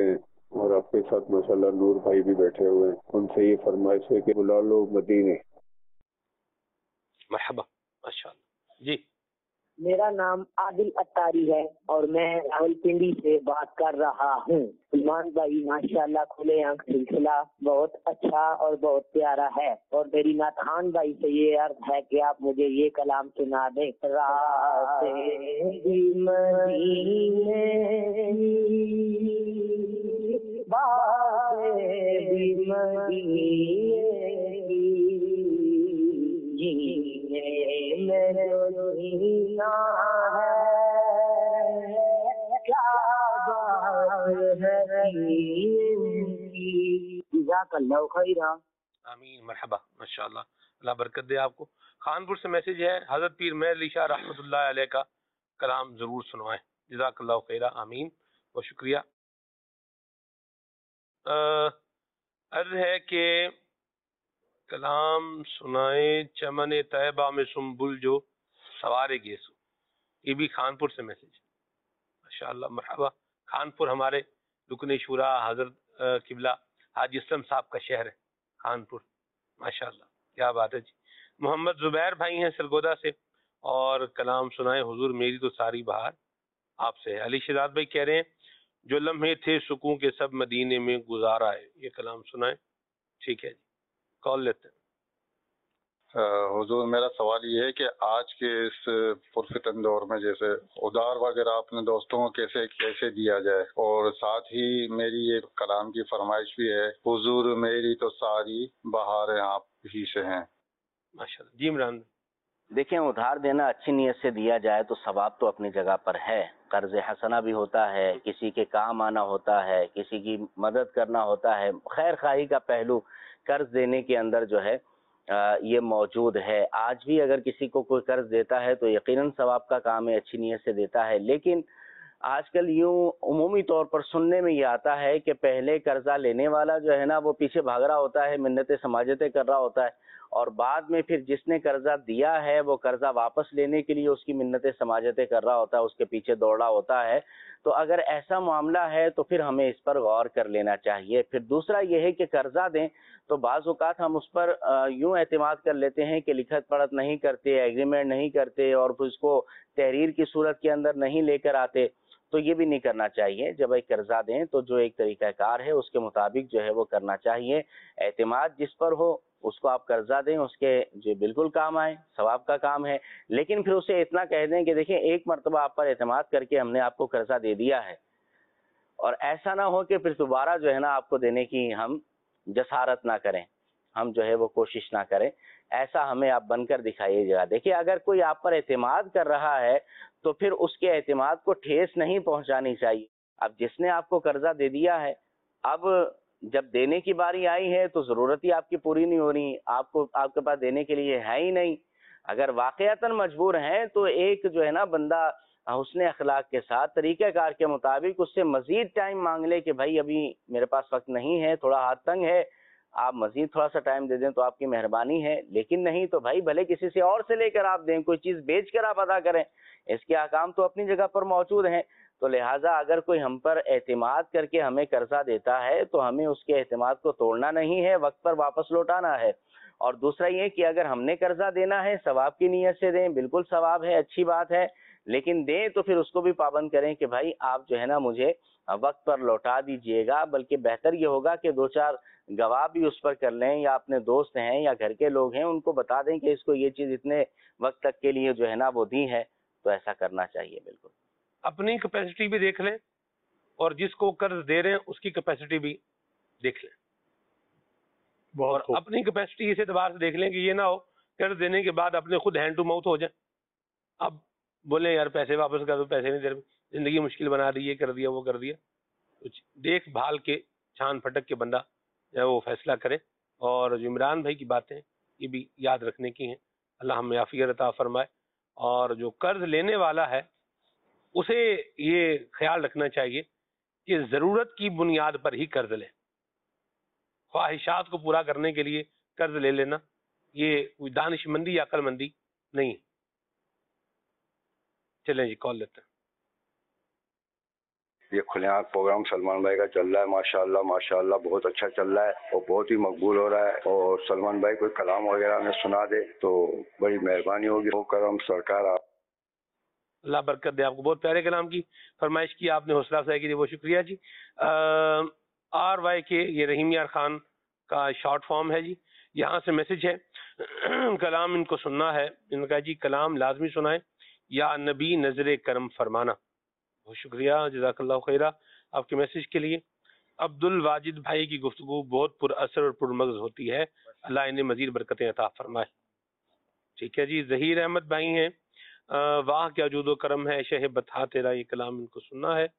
اور آپ کے ساتھ ماشاءاللہ نور بھائی بھی بیٹھے ہوئے ہیں، ان سے یہ فرمائش ہے کہ بلا لو مدینے۔ مرحبا ماشاءاللہ جی۔ میرا نام عادل اتاری ہے اور میں راولپنڈی سے بات کر رہا ہوں۔ سلمان بھائی ماشاءاللہ کھلے آنکھ سلسلہ بہت اچھا اور بہت پیارا ہے، اور میری ناتھان بھائی سے یہ عرض ہے کہ آپ مجھے یہ کلام سنا دیں۔ راستے بھی مدینے باتیں بھی مدینے میں جو جینا ہے کیا بات ہے جزاک اللہ خیرا۔ آمین مرحبا ماشاءاللہ، اللہ برکت دے آپ کو۔ خانپور سے میسج ہے، حضرت پیر مہر علی شاہ رحمۃ اللہ علیہ کا کلام ضرور سنوائیں، جزاک اللہ خیرا، آمین، بہت شکریہ۔ عرض ہے کہ کلام سنائے چمن طیبہ میں سنبل جو سوارے گیسو، یہ بھی خانپور سے میسج ہے، ماشاءاللہ مرحبا۔ خانپور ہمارے رکن شورا حضرت قبلہ حاجی اسلم صاحب کا شہر ہے خانپور، ماشاءاللہ کیا بات ہے جی۔ محمد زبیر بھائی ہیں سرگودا سے، اور کلام سنائے حضور میری تو ساری بہار آپ سے ہے۔ علی شہزاد بھائی کہہ رہے ہیں جو لمحے تھے سکون کے سب مدینے میں گزارا ہے، یہ کلام سنائیں، ٹھیک ہے جی، کال لیتے ہیں۔ حضور میرا سوال یہ ہے کہ آج کے اس پرفتن دور میں جیسے ادار وغیرہ اپنے دوستوں کو کیسے دیا جائے، اور ساتھ ہی میری یہ کلام کی فرمائش بھی ہے، حضور میری تو ساری بہاریں آپ ہی سے ہیں۔ ماشاءاللہ جی عمران۔ دیکھیں ادھار دینا اچھی نیت سے دیا جائے تو ثواب تو اپنی جگہ پر ہے، قرض حسنہ بھی ہوتا ہے، کسی کے کام آنا ہوتا ہے، کسی کی مدد کرنا ہوتا ہے، خیر خواہی کا پہلو قرض دینے کے اندر جو ہے یہ موجود ہے۔ آج بھی اگر کسی کو کوئی قرض دیتا ہے تو یقیناً ثواب کا کام ہے، اچھی نیت سے دیتا ہے، لیکن آج کل یوں عمومی طور پر سننے میں یہ آتا ہے کہ پہلے قرضہ لینے والا جو ہے نا وہ پیچھے بھاگ رہا ہوتا ہے، منتیں سماجتیں کر رہا ہوتا ہے، اور بعد میں پھر جس نے قرضہ دیا ہے وہ قرضہ واپس لینے کے لیے اس کی منتیں سماجتیں کر رہا ہوتا ہے، اس کے پیچھے دوڑا ہوتا ہے۔ تو اگر ایسا معاملہ ہے تو پھر ہمیں اس پر غور کر لینا چاہیے۔ پھر دوسرا یہ ہے کہ قرضہ دیں تو بعض اوقات ہم اس پر یوں اعتماد کر لیتے ہیں کہ لکھت پڑھت نہیں کرتے، ایگریمنٹ نہیں کرتے، اور پھر اس کو تحریر کی صورت کے اندر نہیں لے کر آتے، تو یہ بھی نہیں کرنا چاہیے۔ جب ایک قرضہ دیں تو جو ایک طریقہ کار ہے اس کے مطابق جو ہے وہ کرنا چاہیے۔ اعتماد جس پر ہو اس کو آپ قرضہ دیں، اس کے جو بالکل کام آئے، ثواب کا کام ہے، لیکن پھر اسے اتنا کہہ دیں کہ دیکھیں ایک مرتبہ آپ پر اعتماد کر کے ہم نے آپ کو قرضہ دے دیا ہے، اور ایسا نہ ہو کہ پھر دوبارہ جو ہے نا آپ کو دینے کی ہم جسارت نہ کریں، ہم جو ہے وہ کوشش نہ کریں، ایسا ہمیں آپ بن کر دکھائیے گا۔ دیکھیے اگر کوئی آپ پر اعتماد کر رہا ہے تو پھر اس کے اعتماد کو ٹھیس نہیں پہنچانی چاہیے۔ اب جس نے آپ کو قرضہ دے دیا ہے، اب جب دینے کی باری آئی ہے تو ضرورت ہی آپ کی پوری نہیں ہو رہی، آپ کے پاس دینے کے لیے ہے ہی نہیں۔ اگر واقعتاً مجبور ہیں تو ایک جو ہے نا بندہ حسن اخلاق کے ساتھ طریقہ کار کے مطابق اس سے مزید ٹائم مانگ لے کہ بھائی ابھی میرے پاس وقت نہیں ہے، تھوڑا ہاتھ تنگ ہے، آپ مزید تھوڑا سا ٹائم دے دیں تو آپ کی مہربانی ہے، لیکن نہیں تو بھائی بھلے کسی سے اور سے لے کر آپ دیں، کوئی چیز بیچ کر آپ ادا کریں، اس کے احکام تو اپنی جگہ پر موجود ہیں۔ تو لہٰذا اگر کوئی ہم پر اعتماد کر کے ہمیں قرضہ دیتا ہے تو ہمیں اس کے اعتماد کو توڑنا نہیں ہے، وقت پر واپس لوٹانا ہے۔ اور دوسرا یہ کہ اگر ہم نے قرضہ دینا ہے ثواب کی نیت سے دیں، بالکل ثواب ہے، اچھی بات ہے، لیکن دیں تو پھر اس کو بھی پابند کریں کہ بھائی آپ جو ہے نا مجھے وقت پر لوٹا دیجئے گا، بلکہ بہتر یہ ہوگا کہ دو چار گواہ بھی اس پر کر لیں، یا اپنے دوست ہیں یا گھر کے لوگ ہیں ان کو بتا دیں کہ اس کو یہ چیز اتنے وقت تک کے لیے جو ہے نا وہ دی ہے، تو ایسا کرنا چاہیے۔ بالکل اپنی کیپیسٹی بھی دیکھ لیں اور جس کو قرض دے رہے ہیں اس کی کیپیسٹی بھی دیکھ لیں، اور اپنی کیپیسٹی اس اعتبار سے دیکھ لیں کہ یہ نہ ہو قرض دینے کے بعد اپنے خود ہینڈ ٹو ماؤتھ ہو جائیں، اب بولیں یار پیسے واپس کر دو، پیسے نہیں دے رہے، زندگی مشکل بنا دی، یہ کر دیا وہ کر دیا۔ کچھ دیکھ بھال کے چھان پھٹک کے بندہ جو ہے وہ فیصلہ کرے۔ اور جو عمران بھائی کی باتیں یہ بھی یاد رکھنے کی ہیں، اللہ ہمیں عافیت عطا فرمائے۔ اور جو قرض لینے والا ہے اسے یہ خیال رکھنا چاہیے کہ ضرورت کی بنیاد پر ہی قرض لے، خواہشات کو پورا کرنے کے لیے قرض لے لینا یہ کوئی دانش مندی یا عقل مندی نہیں۔ چلیں جی کال لیتے ہیں۔ یہ کھلے آنکھ پروگرام سلمان بھائی کا چل رہا ہے، ماشاءاللہ بہت اچھا چل رہا ہے اور بہت ہی مقبول ہو رہا ہے. اور سلمان بھائی کوئی کلام وغیرہ ہمیں سنا دے تو بڑی مہربانی ہوگی. وہ کرم سرکار آپ اللہ برکت دے آپ کو. بہت پیارے کلام کی فرمائش کی آپ نے، حوصلہ افزائی کے لیے بہت شکریہ جی. آر وائی کے یہ رحیم یار خان کا شارٹ فارم ہے جی. یہاں سے میسج ہے کلام ان کو سننا ہے. ان کا جی کلام لازمی سنائیں یا نبی نظر کرم فرمانا. بہت شکریہ، جزاک اللہ خیرہ آپ کے میسج کے لیے. عبد الواجد بھائی کی گفتگو بہت پر اثر اور پرمغز ہوتی ہے، اللہ انہیں مزید برکتیں عطا فرمائے. ٹھیک ہے جی. ظہیر احمد بھائی ہیں، واہ کیا جود و کرم ہے شہ بتا تیرا، یہ کلام ان کو سننا ہے.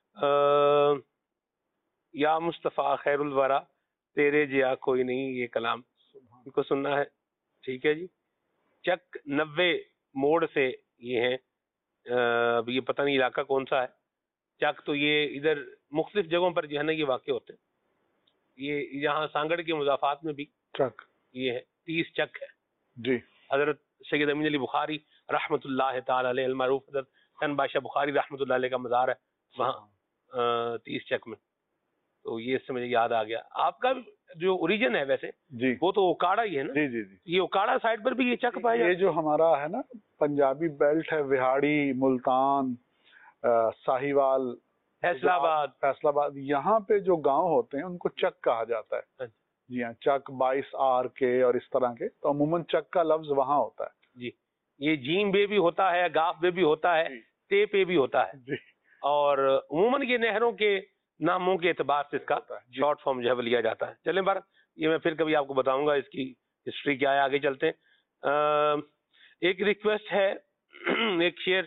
یا مصطفیٰ خیر الورا تیرے جیا کوئی نہیں، یہ کلام ان کو سننا ہے. ٹھیک ہے جی. چک 90 موڑ سے یہ ہیں، اب یہ پتہ نہیں علاقہ کون سا ہے. چک تو یہ ادھر مختلف جگہوں پر جو ہے نا یہ واقع ہوتے ہیں. یہ یہاں سانگڑ کے مضافات میں بھی چک یہ ہے 30 چک ہے جی. حضرت سید امین علی بخاری رحمۃ اللہ تعالی علیہ، المعروف حضرت چند بادشاہ بخاری رحمۃ اللہ علیہ کا مزار ہے وہاں 30 چک میں. تو یہ اس سے مجھے یاد آ گیا. آپ کا جو اوریجن ہے ویسے جی وہ تو اوکاڑا ہی ہے نا. جی جی جی. یہ اوکاڑا سائڈ پر بھی یہ چک پائے یہ جاتے جو ہمارا ہے نا پنجابی بیلٹ ہے، وہاڑی، ملتان، ساہیوال، فیصل آباد، یہاں پہ جو گاؤں ہوتے ہیں ان کو چک کہا جاتا ہے. جی ہاں، چک 22 آر کے اور اس طرح کے، تو عموماً چک کا لفظ وہاں ہوتا ہے. جی. یہ جیم بے بھی ہوتا ہے، گاف بے بھی ہوتا ہے، تے پے بھی ہوتا ہے جی. اور عموماً یہ نہروں کے ناموں کے اعتبار سے اس کا شارٹ فارم جو ہے وہ لیا جاتا ہے. چلیں بار یہ میں پھر کبھی آپ کو بتاؤں گا اس کی ہسٹری کیا ہے. آگے چلتے ہیں. ایک ریکویسٹ ہے، ایک شعر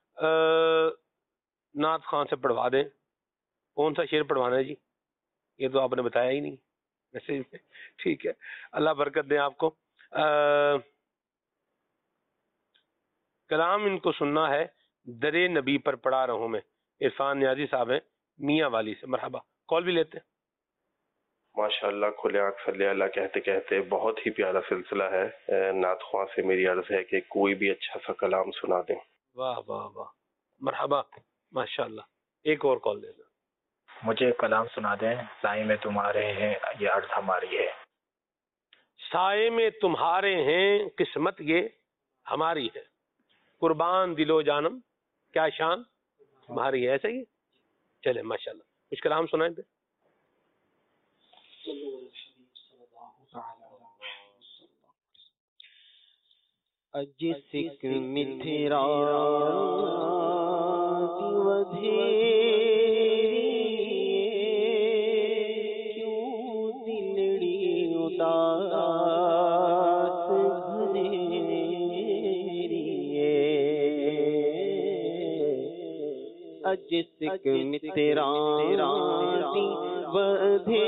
نعت خان سے پڑھوا دیں. کون سا شعر پڑھوانا ہے جی؟ یہ تو آپ نے بتایا ہی نہیں میسیج میں. ٹھیک ہے، اللہ برکت دیں آپ کو. کلام ان کو سننا ہے درے نبی پر پڑھا رہا ہوں میں. عرفان نیازی صاحب ہیں میاں والی سے. مرحبا. کال بھی لیتے ہیں. ماشاءاللہ کھلے آنکھ صلی اللہ کہتے کہتے بہت ہی پیارا سلسلہ ہے. نعت خواں سے میری عرض ہے کہ کوئی بھی اچھا سا کلام سنا دیں. واہ واہ واہ، مرحبا، ماشاءاللہ. ایک اور کال دے دیں. مجھے کلام سنا دیں. سائے میں تمہارے ہیں یہ عرض ہماری ہے. سائے میں تمہارے ہیں قسمت یہ ہماری ہے. قربان دل و جانم کیا شان تمہاری ہے. ایسا ہی. چلے ماشاءاللہ کچھ کلام سنائیں پہ. اجسک متھرا دیودھیری کیوں دلڑی اداس گھنیری اجسک متھرا دیودھیری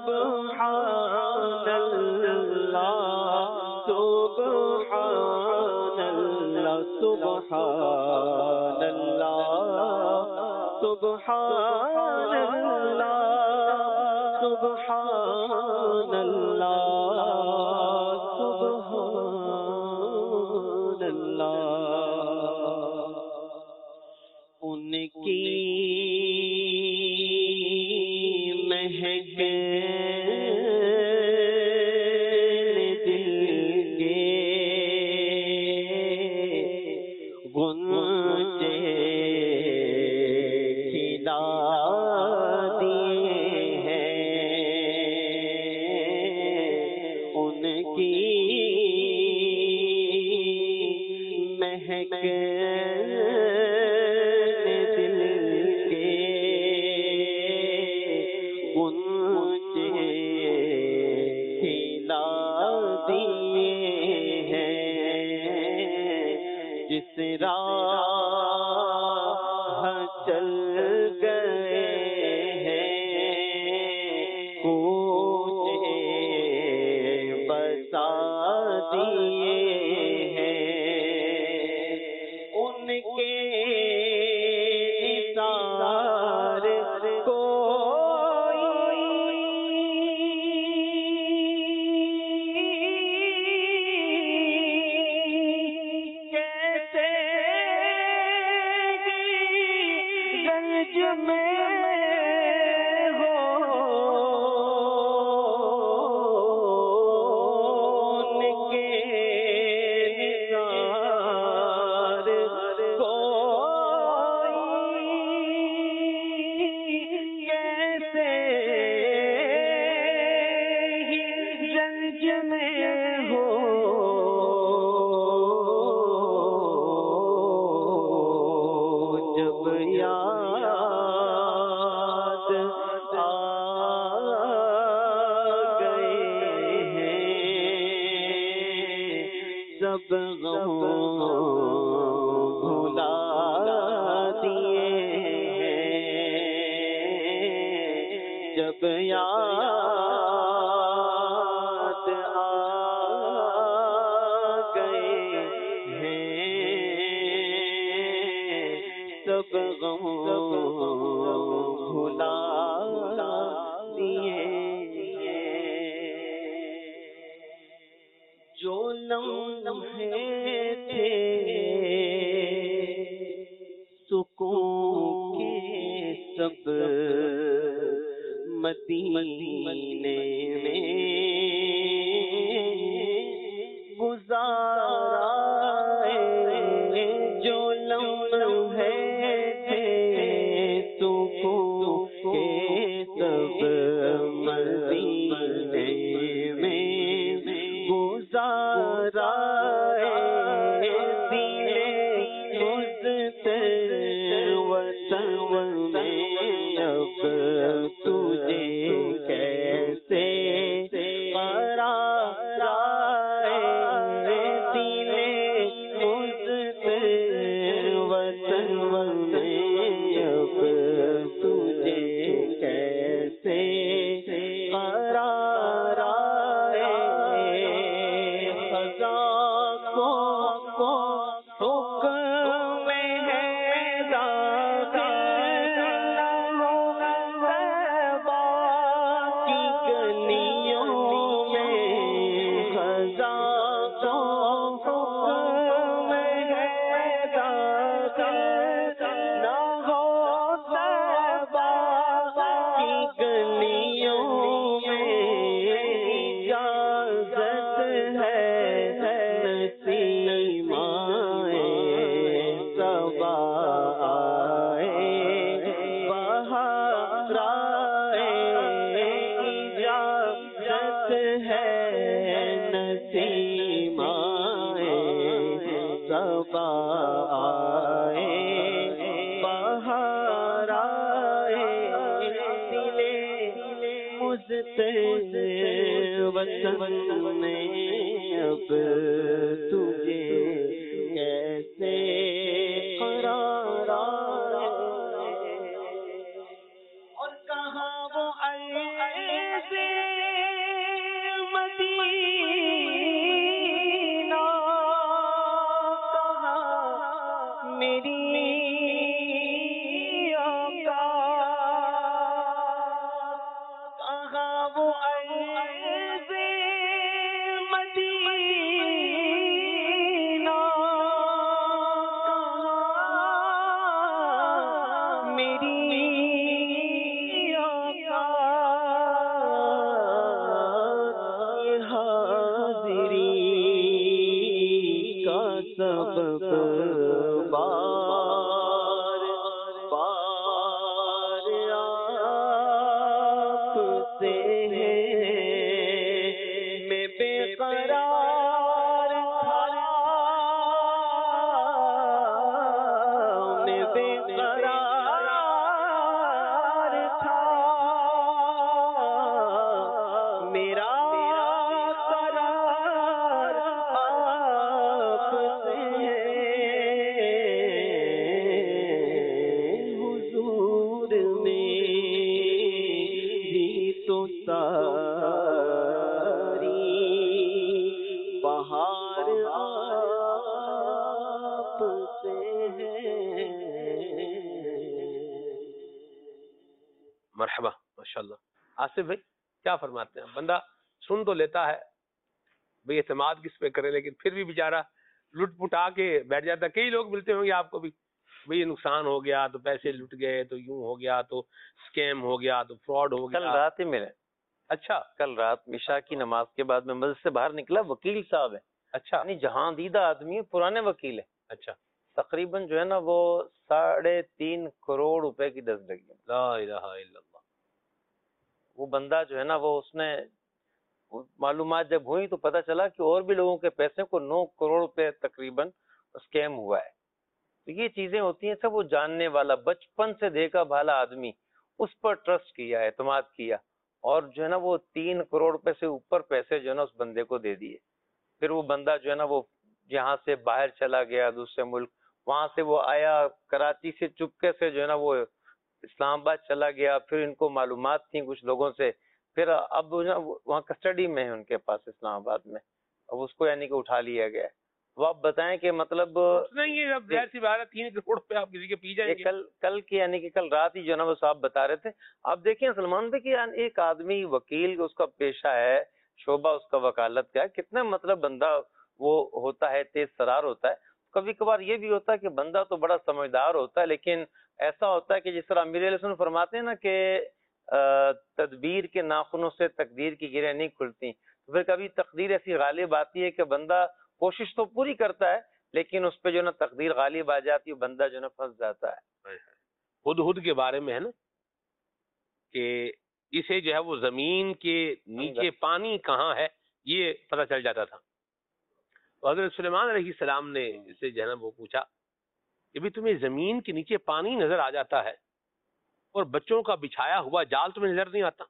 سبحان اللہ سبحان اللہ سبحان اللہ سبحان اللہ سبحان اللہ سبحان اللہ ان کی مہک دل کے غنچے کھلا دیے ہیں ان کی مہک دل کے غنچے کھلا دیے ہیں جس راہ چل گئے ہیں کوچے بتا دیے ہیں ان کے نثار سب غم بھلا دیے ہیں جب یاد آ گئے ہیں سب غم بھلا دیے جو لمحے تھے سکون کے سب مدینے میں گزارا جو لمحے تھے سکون کے سب مدینے میں گزارا اب تجھے کیسے قرار آئے دل وطن میں اب تجھے کیسے قرار آئے خزاں کو حکم ہے وطن میں اب تجھے کیسے قرار آئے اور کہاں وہ عرض مدینہ کہا میری آقا، کہا وہ عرض مدینہ کہا میری سبب بار بار آپ سے میں بے قرار تھا، میں بے قرار تھا، میرا بہار آپ سے مرحبا، ماشاءاللہ۔ آصف بھائی کیا فرماتے ہیں؟ بندہ سن تو لیتا ہے بھئی اعتماد کس پہ کرے، لیکن پھر بھی بیچارہ لٹ پٹ آ کے بیٹھ جاتا ہے۔ کئی لوگ ملتے ہوں گے آپ کو بھی، بھئی نقصان ہو گیا تو پیسے لٹ گئے تو یوں ہو گیا تو اسکیم ہو گیا تو فراڈ ہو گیا۔ کل رات ہی ملے۔ اچھا، کل رات عشاء کی نماز کے بعد میں مسجد سے باہر نکلا، وکیل صاحب ہے، اچھا، یعنی جہاں دیدہ آدمی ہے، پرانے وکیل ہے، اچھا، تقریباً جو ہے نا وہ 3.5 کروڑ روپے کی ڈز لگی۔ لا الہ الا اللہ۔ وہ بندہ جو ہے نا وہ اس نے معلومات جب ہوئی تو پتہ چلا کہ اور بھی لوگوں کے پیسے کو 9 کروڑ روپے تقریباً اسکیم ہوا ہے۔ تو یہ چیزیں ہوتی ہیں سب، وہ جاننے والا بچپن سے دیکھا بھالا آدمی اس پر ٹرسٹ کیا، اعتماد کیا، اور جو ہے نا وہ 3 کروڑ روپے سے اوپر پیسے جو ہے نا اس بندے کو دے دیے۔ پھر وہ بندہ جو ہے نا وہ یہاں سے باہر چلا گیا دوسرے ملک، وہاں سے وہ آیا کراچی سے چپکے سے جو ہے نا وہ اسلام آباد چلا گیا، پھر ان کو معلومات تھیں کچھ لوگوں سے، پھر اب وہاں کسٹڈی میں ہے ان کے پاس اسلام آباد میں، اب اس کو یعنی کہ اٹھا لیا گیا۔ وہ آپ بتائیں کہ مطلب نہیں، یہ اب ظاہر سی بات ہے 3 کروڑ روپے آپ کسی کے پی جائیں گے۔ کل کی یعنی کہ کل رات ہی جو ہے نا وہ صاحب بتا رہے تھے۔ آپ دیکھیں سلمان بھائی کہ ایک آدمی وکیل اس کا پیشہ ہے، شعبہ اس کا وکالت کا ہے، کتنا مطلب بندہ وہ ہوتا ہے، تیز سرار ہوتا ہے۔ کبھی کبھار یہ بھی ہوتا ہے کہ بندہ تو بڑا سمجھدار ہوتا ہے، لیکن ایسا ہوتا ہے کہ جس طرح امیر علیہ السلام فرماتے ہیں نا کہ تدبیر کے ناخنوں سے تقدیر کی گرہیں نہیں کھلتی، تو پھر کبھی تقدیر ایسی غالب آتی ہے کہ بندہ کوشش تو پوری کرتا ہے لیکن اس پہ جو ہے نا تقدیر غالب آ جاتی ہے، بندہ جو ہے نا پھنس جاتا ہے۔ ہدہد کے بارے میں ہے نا کہ اسے جو ہے وہ زمین کے نیچے پانی کہاں ہے یہ پتہ چل جاتا تھا۔ تو حضرت سلیمان علیہ السلام نے اسے جو ہے نا وہ پوچھا کہ بھی تمہیں زمین کے نیچے پانی نظر آ جاتا ہے اور بچوں کا بچھایا ہوا جال تمہیں نظر نہیں آتا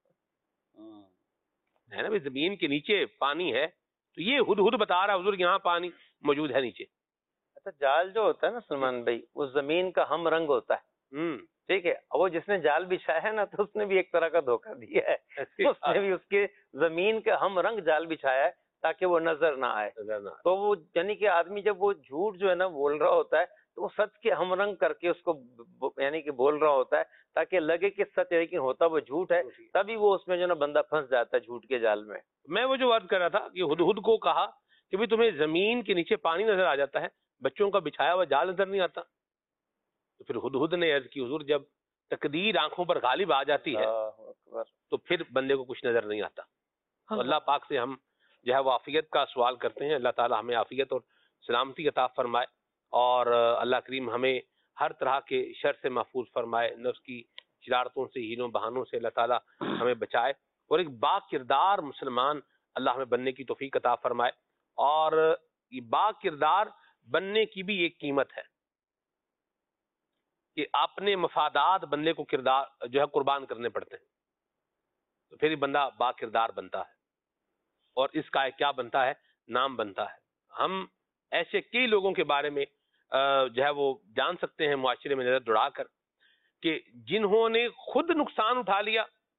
ہے نا؟ زمین کے نیچے پانی ہے تو یہ ہدہد بتا رہا ہے حضور یہاں پانی موجود ہے نیچے۔ اچھا، جال جو ہوتا ہے نا سلمان بھائی، وہ زمین کا ہم رنگ ہوتا ہے، ٹھیک ہے، وہ جس نے جال بچھایا ہے نا تو اس نے بھی ایک طرح کا دھوکہ دیا ہے، اس نے بھی اس کے زمین کا ہم رنگ جال بچھایا ہے تاکہ وہ نظر نہ آئے۔ تو وہ یعنی کہ آدمی جب وہ جھوٹ جو ہے نا بول رہا ہوتا ہے تو وہ سچ کے ہم رنگ کر کے اس کو یعنی کہ بول رہا ہوتا ہے تاکہ لگے کہ سچ ہے لیکن ہوتا وہ جھوٹ ہے، تبھی وہ اس میں جو ہے نا بندہ پھنس جاتا ہے جھوٹ کے جال میں۔ میں وہ جو عرض کر رہا تھا کہ ہدہد کو کہا کہ بھی تمہیں زمین کے نیچے پانی نظر آ جاتا ہے، بچوں کا بچھایا ہوا جال نظر نہیں آتا۔ تو پھر ہدہد نے عرض کی حضور جب تقدیر آنکھوں پر غالب آ جاتی ہے تو پھر بندے کو کچھ نظر نہیں آتا۔ تو اللہ پاک سے ہم جو ہے وہ عافیت کا سوال کرتے ہیں، اللہ تعالی ہمیں عافیت اور سلامتی عطا فرمائے، اور اللہ کریم ہمیں ہر طرح کے شر سے محفوظ فرمائے، نفس کی شرارتوں سے، ہیلوں بہانوں سے اللہ تعالی ہمیں بچائے، اور ایک با کردار مسلمان اللہ ہمیں بننے کی توفیق عطا فرمائے۔ اور یہ با کردار بننے کی بھی ایک قیمت ہے کہ اپنے مفادات بندے کو کردار جو ہے قربان کرنے پڑتے ہیں، تو پھر یہ بندہ با کردار بنتا ہے، اور اس کا کیا بنتا ہے؟ نام بنتا ہے۔ ہم ایسے کئی لوگوں کے بارے میں جو ہے وہ جان سکتے ہیں معاشرے میں نظر دوڑا کر کہ جنہوں نے خود نقصان اٹھا لیا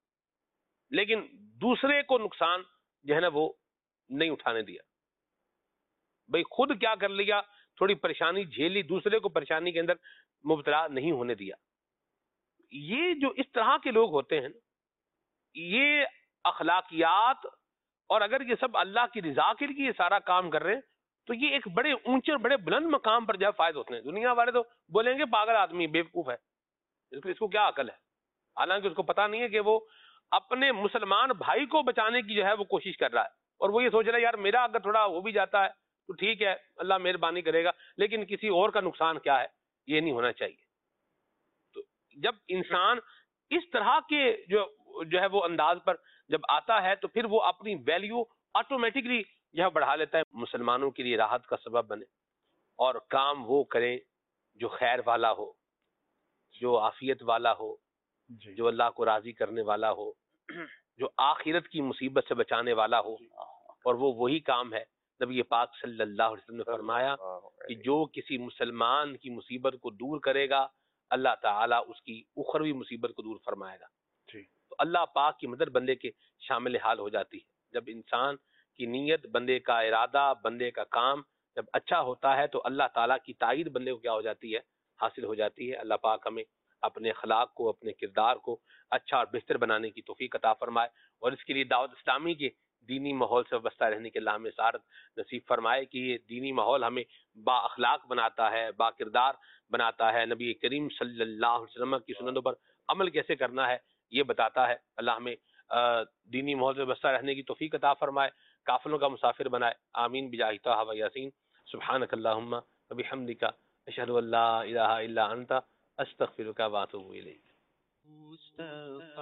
لیکن دوسرے کو نقصان جو ہے نا وہ نہیں اٹھانے دیا. بھئی خود کیا کر لیا, تھوڑی پریشانی جھیل لی, دوسرے کو پریشانی کے اندر مبتلا نہیں ہونے دیا. یہ جو اس طرح کے لوگ ہوتے ہیں, یہ اخلاقیات, اور اگر یہ سب اللہ کی رضا کے لیے یہ سارا کام کر رہے ہیں تو یہ ایک بڑے اونچے اور بڑے بلند مقام پر جب فائز ہوتے ہیں. دنیا والے تو بولیں گے پاگل آدمی, بیوقوف ہے, اس کو کیا عقل ہے, حالانکہ اس کو پتا نہیں ہے کہ وہ اپنے مسلمان بھائی کو بچانے کی جو ہے وہ کوشش کر رہا ہے, اور وہ یہ سوچ رہا ہے یار میرا اگر تھوڑا ہو بھی جاتا ہے تو ٹھیک ہے, اللہ مہربانی کرے گا, لیکن کسی اور کا نقصان کیا ہے, یہ نہیں ہونا چاہیے. تو جب انسان اس طرح کے جو ہے وہ انداز پر جب آتا ہے تو پھر وہ اپنی ویلیو آٹومیٹکلی جو ہے بڑھا لیتا ہے, مسلمانوں کے لیے راحت کا سبب بنے, اور کام وہ کریں جو خیر والا ہو, جو عافیت والا ہو, جو اللہ کو راضی کرنے والا ہو, جو آخرت کی مصیبت سے بچانے والا ہو. اور وہ وہی کام ہے نبی پاک صلی اللہ علیہ وسلم نے فرمایا کہ جو کسی مسلمان کی مصیبت کو دور کرے گا اللہ تعالیٰ اس کی اخروی مصیبت کو دور فرمائے گا. تو اللہ پاک کی مدد بندے کے شامل حال ہو جاتی ہے. جب انسان کی نیت, بندے کا ارادہ, بندے کا کام جب اچھا ہوتا ہے تو اللہ تعالیٰ کی تائید بندے کو کیا ہو جاتی ہے, حاصل ہو جاتی ہے. اللہ پاک ہمیں اپنے اخلاق کو, اپنے کردار کو اچھا اور بہتر بنانے کی توفیق عطا فرمائے, اور اس کے لیے دعوت اسلامی کے دینی ماحول سے وابستہ رہنے کے اللہ ہمیں سعادت نصیب فرمائے کہ یہ دینی ماحول ہمیں با اخلاق بناتا ہے, با کردار بناتا ہے, نبی کریم صلی اللہ علیہ وسلم کی سنتوں پر عمل کیسے کرنا ہے یہ بتاتا ہے. اللہ ہمیں دینی ماحول سے وابستہ رہنے کی توفیق عطا فرمائے, قافلوں کا مسافر بنائے. آمین بجاہ طہ و یاسین. سبحانک اللہم و بحمدک, اشہد ان لا الہ الا انت, استغفرک و اتوب الیک. مصطفیٰ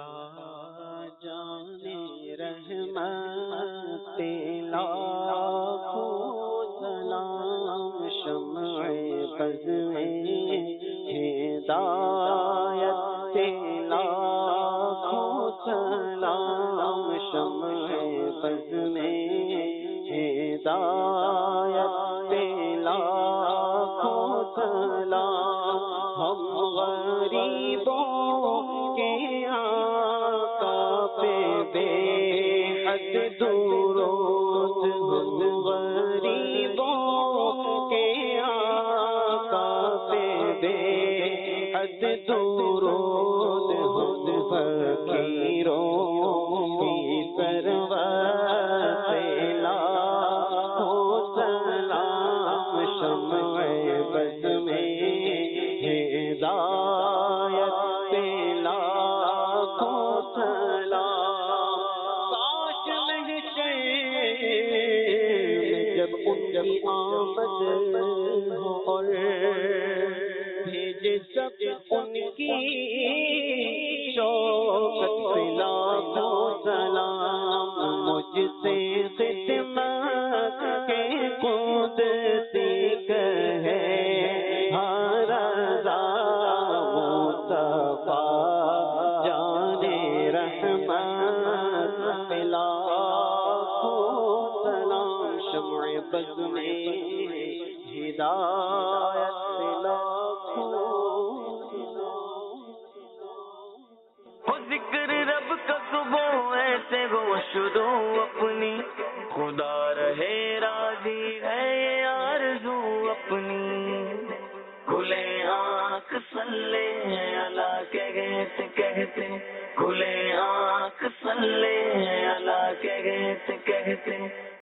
جان رحمت لاکھوں سلام, شمع بز میں ہدایت لاکھوں سلام, شمع بز میں ہدایت لاکھوں سلام. ہم غریبوں کے آقا پہ بے حد درود, ہم غریبوں کے آقا پہ بے حد درود, ہم فقیروں کی سرورت لاکھوں سلام, شمع بز میں ہدایت لاکھوں سلام. کاش محشر جب ان کی آمد ہو اور بھیج سب ان کی شوقت سے لاکھوں سلام. مجھ سے خدمت کے قدسی کہے ہر رضا, مصطفیٰ جان رحمت لاکھوں سلام, شمع بز میں ہدایت لاکھوں ہو. ذکر رب کا صبح ایسے ہو شروع اپنی, خدا رہے راضی ہے یہ آرزو اپنی. کھلے آنکھ صلی اللہ کہتے کہتے, کھلے آنکھ صلی اللہ کہتے کہتے,